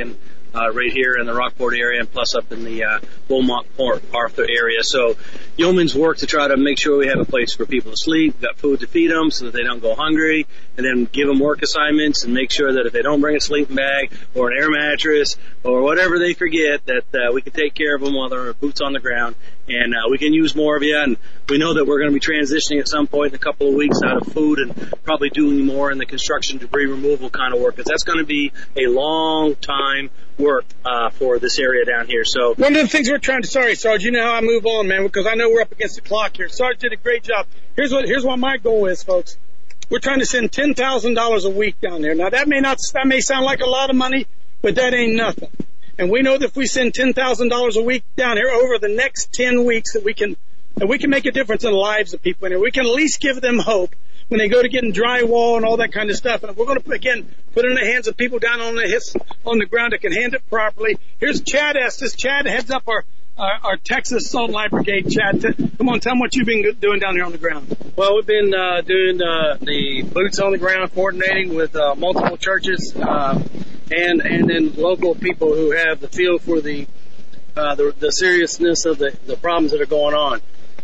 right here in the Rockport area and plus up in the Beaumont, Port Arthur area. So yeoman's work to try to make sure we have a place for people to sleep, got food to feed them so that they don't go hungry, and then give them work assignments and make sure that if they don't bring a sleeping bag or an air mattress or whatever they forget, that we can take care of them while they're boots on the ground. And we can use more of you. And we know that we're going to be transitioning at some point in a couple of weeks out of food and probably doing more in the construction debris removal kind of work, because that's going to be a long time work for this area down here. So one of the things we're trying to, sorry, Sarge, you know how I move on, man, because I know we're up against the clock here. Sarge did a great job. Here's what my goal is, folks. We're trying to send $10,000 a week down there. Now that may sound like a lot of money, but that ain't nothing. And we know that if we send $10,000 a week down here over the next 10 weeks, that we can make a difference in the lives of people. And we can at least give them hope when they go to getting drywall and all that kind of stuff. And we're going to, again, put it in the hands of people down on the ground that can hand it properly. Here's Chad Estes. Chad heads up our Texas Salt and Light Brigade. Chad, come on, tell them what you've been doing down here on the ground. Well, we've been doing the boots on the ground, coordinating with multiple churches and then local people who have the feel for the seriousness of the problems that are going on.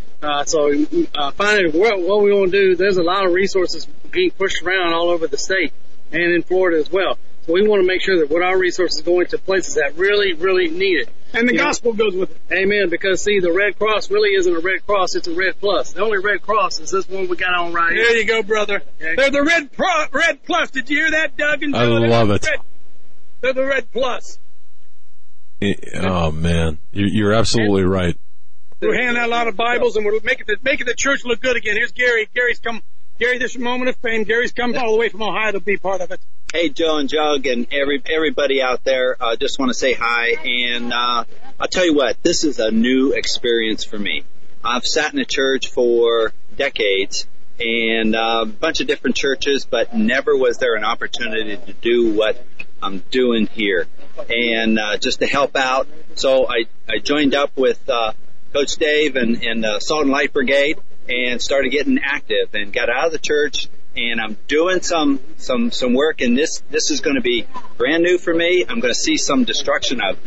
Finally, what we want to do, there's a lot of resources being pushed around all over the state and in Florida as well. So we want to make sure that what our resources are going to places that really, really need it. And the gospel goes with it. Amen. Because, see, the Red Cross really isn't a Red Cross, it's a Red Plus. The only Red Cross is this one we got on right here. There you go, brother. Okay. They're the Red Plus. Did you hear that, Doug and Joe? I love it. They're the Red Plus. Oh, man. You're absolutely right. We're handing out a lot of Bibles, and we're making the church look good again. Here's Gary. Gary, this is your moment of fame. Gary's come all the way from Ohio to be part of it. Hey, Joe and Jug and everybody out there. Just want to say hi. And I'll tell you what, this is a new experience for me. I've sat in a church for decades and a bunch of different churches, but never was there an opportunity to do what I'm doing here. And just to help out. So I joined up with Coach Dave and the Salt and Light Brigade and started getting active and got out of the church, and I'm doing some work, and this is going to be brand new for me. I'm going to see some destruction of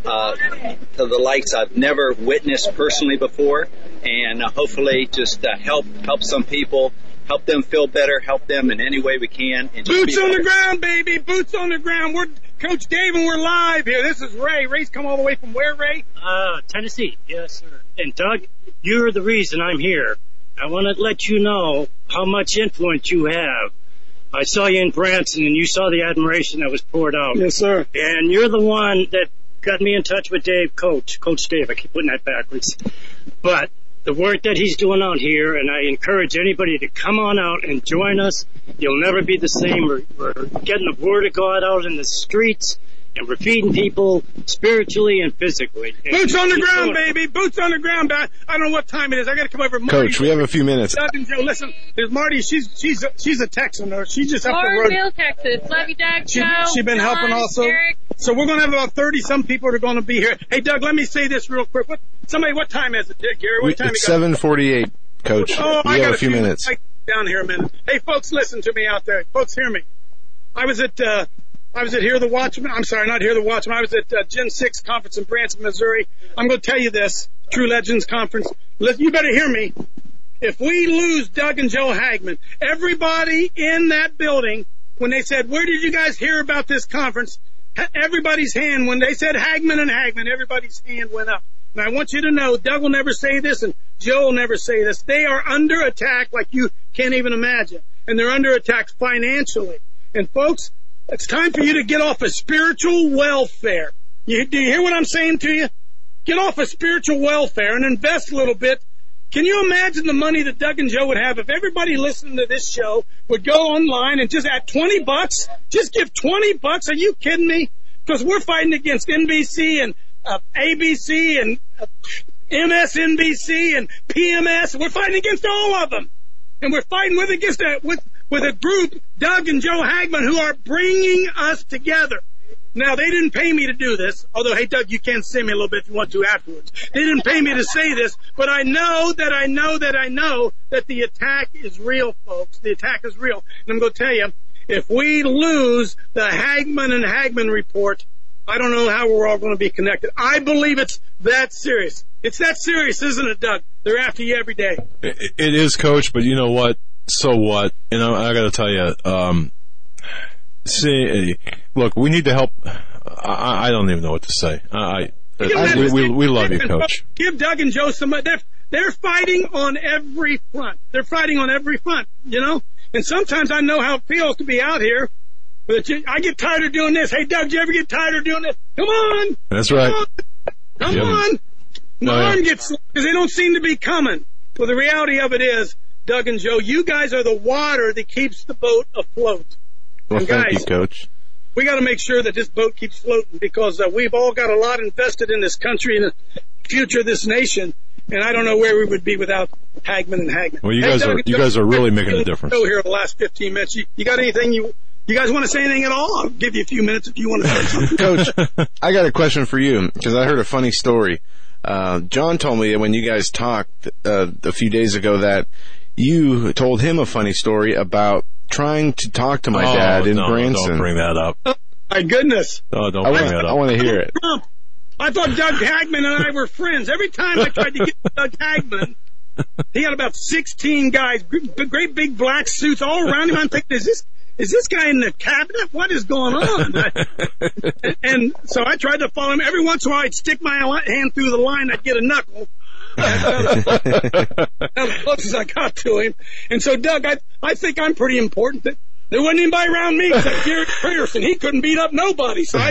to the likes I've never witnessed personally before, and hopefully just help some people, help them feel better, help them in any way we can. And boots on the ground, baby, boots on the ground. We're Coach Dave, and we're live here. This is Ray. Ray's come all the way from where, Ray? Tennessee. Yes, sir. And Doug, you're the reason I'm here. I want to let you know how much influence you have. I saw you in Branson, and you saw the admiration that was poured out. Yes, sir. And you're the one that got me in touch with Dave, Coach Dave. I keep putting that backwards. But the work that he's doing out here, and I encourage anybody to come on out and join us. You'll never be the same. We're getting the Word of God out in the streets, and we're feeding people spiritually and physically. Boots on the ground, baby. Boots on the ground. I don't know what time it is. I got to come over. Marty. Coach, we have a few minutes. Doug and Joe, listen. There's Marty. She's a Texan. She's just up the road. Lawrenceville, Texas. Love you, Doug. She's been helping also. Derek. So we're going to have about 30-some people that are going to be here. Hey, Doug, let me say this real quick. What time is it, Gary? What time? It's 7:48, Coach. We have a few minutes. Down here a minute. Hey, folks, listen to me out there. Folks, hear me. I was at Hear the Watchman. I'm sorry, not Hear the Watchman. I was at Gen 6 conference in Branson, Missouri. I'm going to tell you this, True Legends Conference. You better hear me. If we lose Doug and Joe Hagman, everybody in that building, when they said, where did you guys hear about this conference? Everybody's hand, when they said Hagman and Hagman, everybody's hand went up. And I want you to know, Doug will never say this and Joe will never say this. They are under attack like you can't even imagine. And they're under attack financially. And folks, it's time for you to get off of spiritual welfare. Do you hear what I'm saying to you? Get off of spiritual welfare and invest a little bit. Can you imagine the money that Doug and Joe would have if everybody listening to this show would go online and just at $20, just give $20? Are you kidding me? Because we're fighting against NBC and ABC and MSNBC and PMS. We're fighting against all of them. And we're fighting with a group, Doug and Joe Hagman, who are bringing us together. Now, they didn't pay me to do this, although, hey, Doug, you can send me a little bit if you want to afterwards. They didn't pay me to say this, but I know that the attack is real, folks. The attack is real. And I'm going to tell you, if we lose the Hagman and Hagman report, I don't know how we're all going to be connected. I believe it's that serious. It's that serious, isn't it, Doug? They're after you every day. It is, Coach, but you know what? So what? And I got to tell you, look, we need to help. I don't even know what to say. We love you, Coach. Give Doug and Joe some. They're fighting on every front. They're fighting on every front, you know? And sometimes I know how it feels to be out here. But I get tired of doing this. Hey, Doug, do you ever get tired of doing this? Come on. That's right. Come on. My arm gets slow because they don't seem to be coming. Well, the reality of it is, Doug and Joe, you guys are the water that keeps the boat afloat. Well, and thank guys, you, Coach. We got to make sure that this boat keeps floating because we've all got a lot invested in this country and the future of this nation. And I don't know where we would be without Hagman and Hagman. Well, you guys are really making a difference. Here the last 15 minutes. You got anything you guys want to say anything at all? I'll give you a few minutes if you want to say something. Coach, I got a question for you because I heard a funny story. John told me that when you guys talked a few days ago that you told him a funny story about trying to talk to my dad in Branson. Don't bring that up. Oh, my goodness. Oh, don't bring that up. I want to hear it. I thought Doug Hagman and I were friends. Every time I tried to get Doug Hagman, he had about 16 guys, great big black suits all around him. I'm thinking, is this guy in the cabinet? What is going on? And so I tried to follow him. Every once in a while, I'd stick my hand through the line. I'd get a knuckle. That's as close as I got to him. And so, Doug, I think I'm pretty important. There wasn't anybody around me except Gary Pearson. He couldn't beat up nobody. So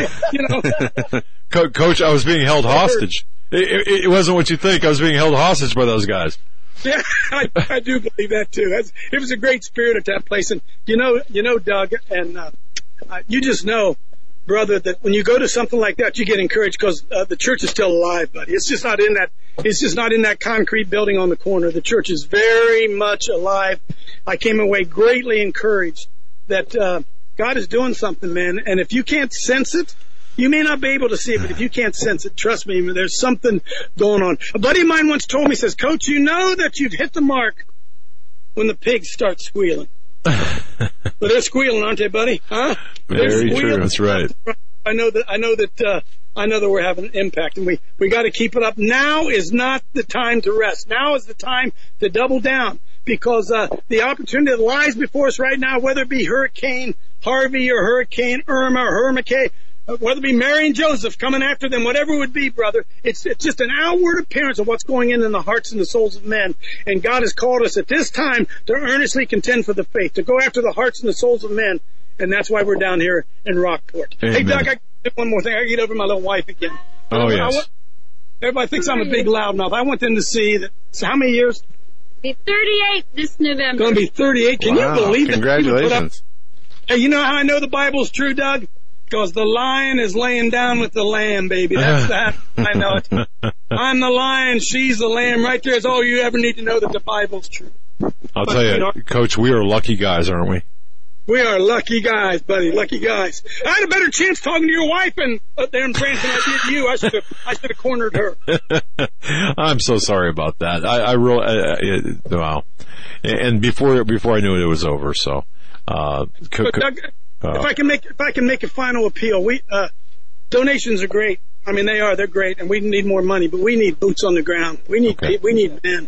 Coach, I was being held hostage. It wasn't what you think. I was being held hostage by those guys. Yeah, I do believe that too. It was a great spirit at that place. And you know, Doug, and you just know, brother, that when you go to something like that, you get encouraged because the church is still alive, buddy. It's just not in that. It's just not in that concrete building on the corner. The church is very much alive. I came away greatly encouraged that God is doing something, man. And if you can't sense it, you may not be able to see it, but if you can't sense it, trust me, there's something going on. A buddy of mine once told me, says, Coach, you know that you've hit the mark when the pigs start squealing. But they're squealing, aren't they, buddy? Huh? Very true. That's right. I know that we're having an impact, and we got to keep it up. Now is not the time to rest. Now is the time to double down because the opportunity that lies before us right now, whether it be Hurricane Harvey or Hurricane Irma or Hurricane, whether it be Mary and Joseph coming after them, whatever it would be, brother, it's just an outward appearance of what's going in the hearts and the souls of men. And God has called us at this time to earnestly contend for the faith, to go after the hearts and the souls of men. And that's why we're down here in Rockport. Amen. Hey, Doug, I got one more thing. I get over my little wife again. Oh, yes. Everybody thinks I'm a big loudmouth. I want them to see that. So how many years? Be 38 this November. Going to be 38. Can you believe it? Congratulations. Hey, you know how I know the Bible's true, Doug? Because the lion is laying down with the lamb, baby. That's that. I know it. I'm the lion. She's the lamb. Right there is all you ever need to know that the Bible's true. I'll tell you, Coach, we are lucky guys, aren't we? We are lucky guys, buddy. Lucky guys. I had a better chance talking to your wife and there in France than I did you. I should have cornered her. I'm so sorry about that. I really, wow. And before I knew it was over. So, Doug, if I can make a final appeal, donations are great. I mean, they're great, and we need more money, but we need boots on the ground. We need men,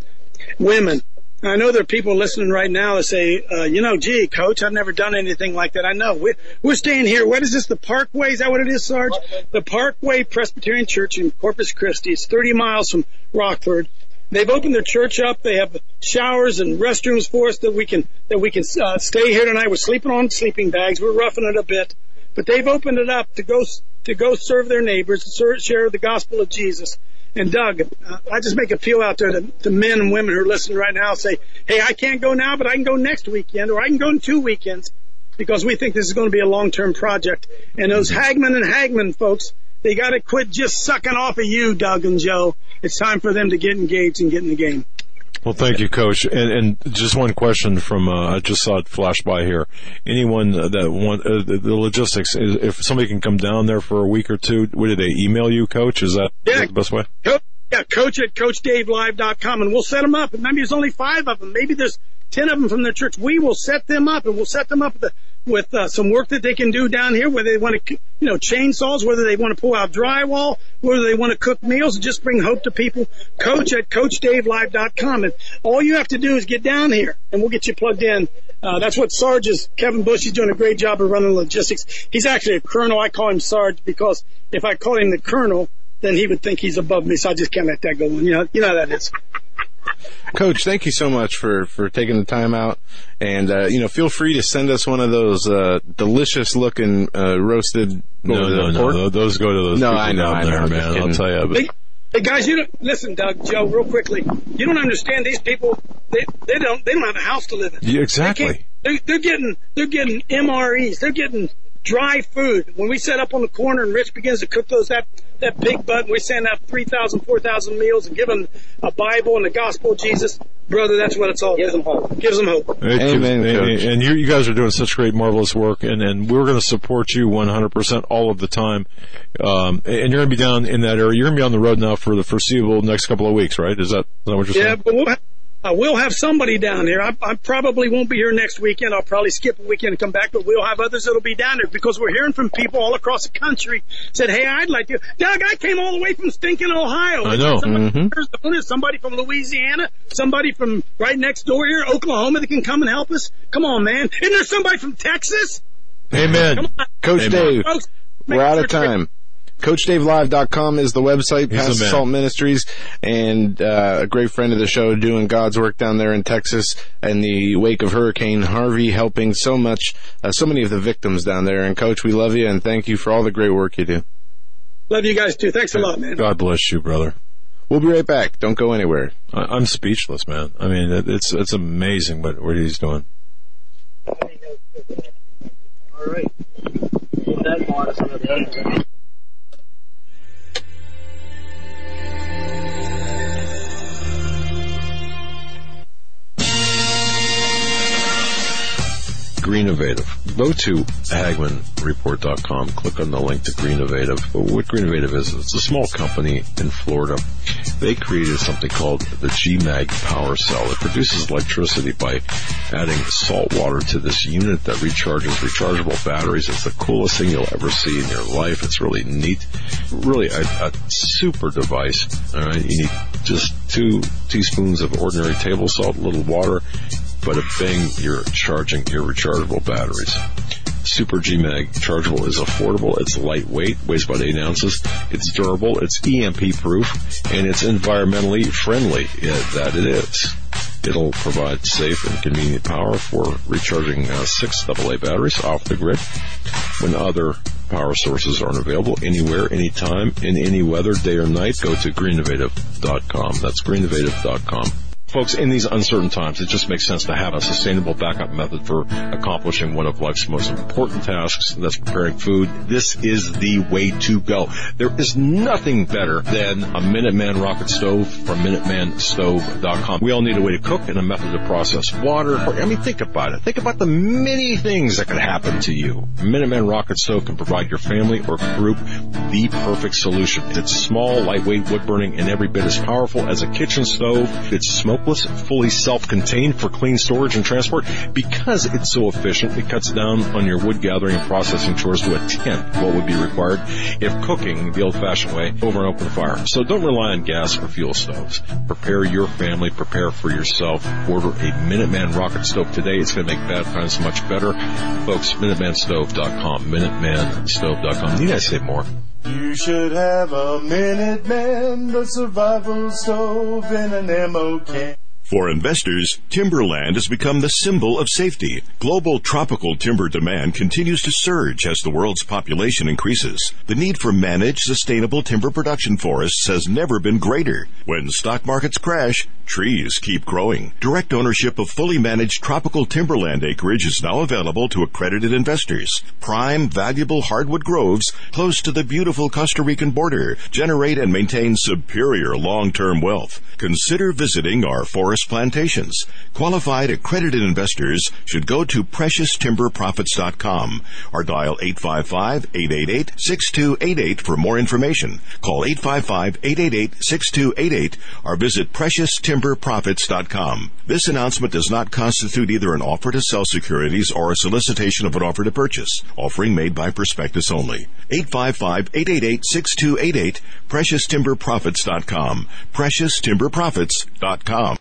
women. I know there are people listening right now that say, gee, Coach, I've never done anything like that. I know. We're staying here. What is this, the Parkway? Is that what it is, Sarge? The Parkway Presbyterian Church in Corpus Christi. It's 30 miles from Rockford. They've opened their church up. They have showers and restrooms for us that we can stay here tonight. We're sleeping on sleeping bags. We're roughing it a bit. But they've opened it up to go serve their neighbors, to share the gospel of Jesus. And Doug, I just make an appeal out there to men and women who are listening right now. Say, hey, I can't go now, but I can go next weekend, or I can go in 2 weekends, because we think this is going to be a long-term project. And those Hagman folks, they got to quit just sucking off of you, Doug and Joe. It's time for them to get engaged and get in the game. Well, thank you, Coach. And just one question from, I just saw it flash by here. Anyone that want the logistics, if somebody can come down there for a week or two, would they email you, Coach? Is that the best way? Yeah, Coach at CoachDaveLive.com, and we'll set them up. And maybe there's only 5 of them. Maybe there's 10 of them from the church. We will set them up, and we'll set them up with some work that they can do down here, whether they want to, chainsaws, whether they want to pull out drywall, whether they want to cook meals, and just bring hope to people. Coach at CoachDaveLive.com. And all you have to do is get down here, and we'll get you plugged in. That's what Sarge is. Kevin Bush is doing a great job of running logistics. He's actually a colonel. I call him Sarge because if I call him the colonel, then he would think he's above me, so I just can't let that go on. You know how that is. Coach, thank you so much for taking the time out. And, feel free to send us one of those delicious looking roasted pork. No, those go to those people I know, down there, man. I'll tell you. But... Hey guys, listen, Doug, Joe, real quickly. You don't understand these people. They don't have a house to live in. Yeah, exactly. They're getting MREs. They're getting dry food. When we set up on the corner and Rich begins to cook that pig butt, and we send out 3,000, 4,000 meals and give them a Bible and the gospel of Jesus, brother, that's what it's all about. Gives them hope. Amen, Coach. And you guys are doing such great, marvelous work, and we're going to support you 100% all of the time. And you're going to be down in that area. You're going to be on the road now for the foreseeable next couple of weeks, right? Is that what you're saying? Yeah, but we'll have somebody down here. I probably won't be here next weekend. I'll probably skip a weekend and come back, but we'll have others that'll be down there because we're hearing from people all across the country said, hey, I'd like to. Doug, I came all the way from stinking Ohio. I know. Somebody from Arizona, somebody from Louisiana, somebody from right next door here, Oklahoma, that can come and help us. Come on, man. Isn't there somebody from Texas? Amen. Coach Amen. Dave, we're out of time. CoachDaveLive.com is the website, Past Salt Ministries, and a great friend of the show doing God's work down there in Texas in the wake of Hurricane Harvey, helping so many of the victims down there. And Coach, we love you and thank you for all the great work you do. Love you guys too. Thanks a lot, man. God bless you, brother. We'll be right back. Don't go anywhere. I'm speechless, man. I mean, it's amazing what he's doing. All right. Greennovative. Go to HagmannReport.com. Click on the link to Greennovative. What Greennovative is, it's a small company in Florida. They created something called the GMAG Power Cell. It produces electricity by adding salt water to this unit that recharges rechargeable batteries. It's the coolest thing you'll ever see in your life. It's really neat. Really a super device. All right, you need just 2 teaspoons of ordinary table salt, a little water. Bada bing, you're charging your rechargeable batteries. Super GMAG chargeable is affordable, it's lightweight, weighs about 8 ounces, it's durable, it's EMP proof, and it's environmentally friendly. That it is. It'll provide safe and convenient power for recharging 6 AA batteries off the grid when other power sources aren't available, anywhere, anytime, in any weather, day or night. Go to greennovative.com. That's greennovative.com. Folks, in these uncertain times, it just makes sense to have a sustainable backup method for accomplishing one of life's most important tasks, and that's preparing food. This is the way to go. There is nothing better than a Minuteman rocket stove from MinutemanStove.com. We all need a way to cook and a method to process water. I mean, think about it. Think about the many things that could happen to you. A Minuteman rocket stove can provide your family or group the perfect solution. It's small, lightweight, wood-burning, and every bit as powerful as a kitchen stove. It's smokeless, fully self-contained for clean storage and transport. Because it's so efficient, it cuts down on your wood gathering and processing chores to a tenth what would be required if cooking the old-fashioned way over an open fire. So don't rely on gas or fuel stoves. Prepare your family, prepare for yourself. Order a Minuteman rocket stove today. It's going to make bad times much better. Folks, MinutemanStove.com, MinutemanStove.com. Need I say more? You should have a Minuteman, the survival stove in an ammo can. For investors, timberland has become the symbol of safety. Global tropical timber demand continues to surge as the world's population increases. The need for managed, sustainable timber production forests has never been greater. When stock markets crash, trees keep growing. Direct ownership of fully managed tropical timberland acreage is now available to accredited investors. Prime, valuable hardwood groves close to the beautiful Costa Rican border generate and maintain superior long-term wealth. Consider visiting our forest forest plantations. Qualified accredited investors should go to PreciousTimberProfits.com or dial 855-888-6288 for more information. Call 855-888-6288 or visit PreciousTimberProfits.com. This announcement does not constitute either an offer to sell securities or a solicitation of an offer to purchase. Offering made by prospectus only. 855-888-6288, PreciousTimberProfits.com. PreciousTimberProfits.com.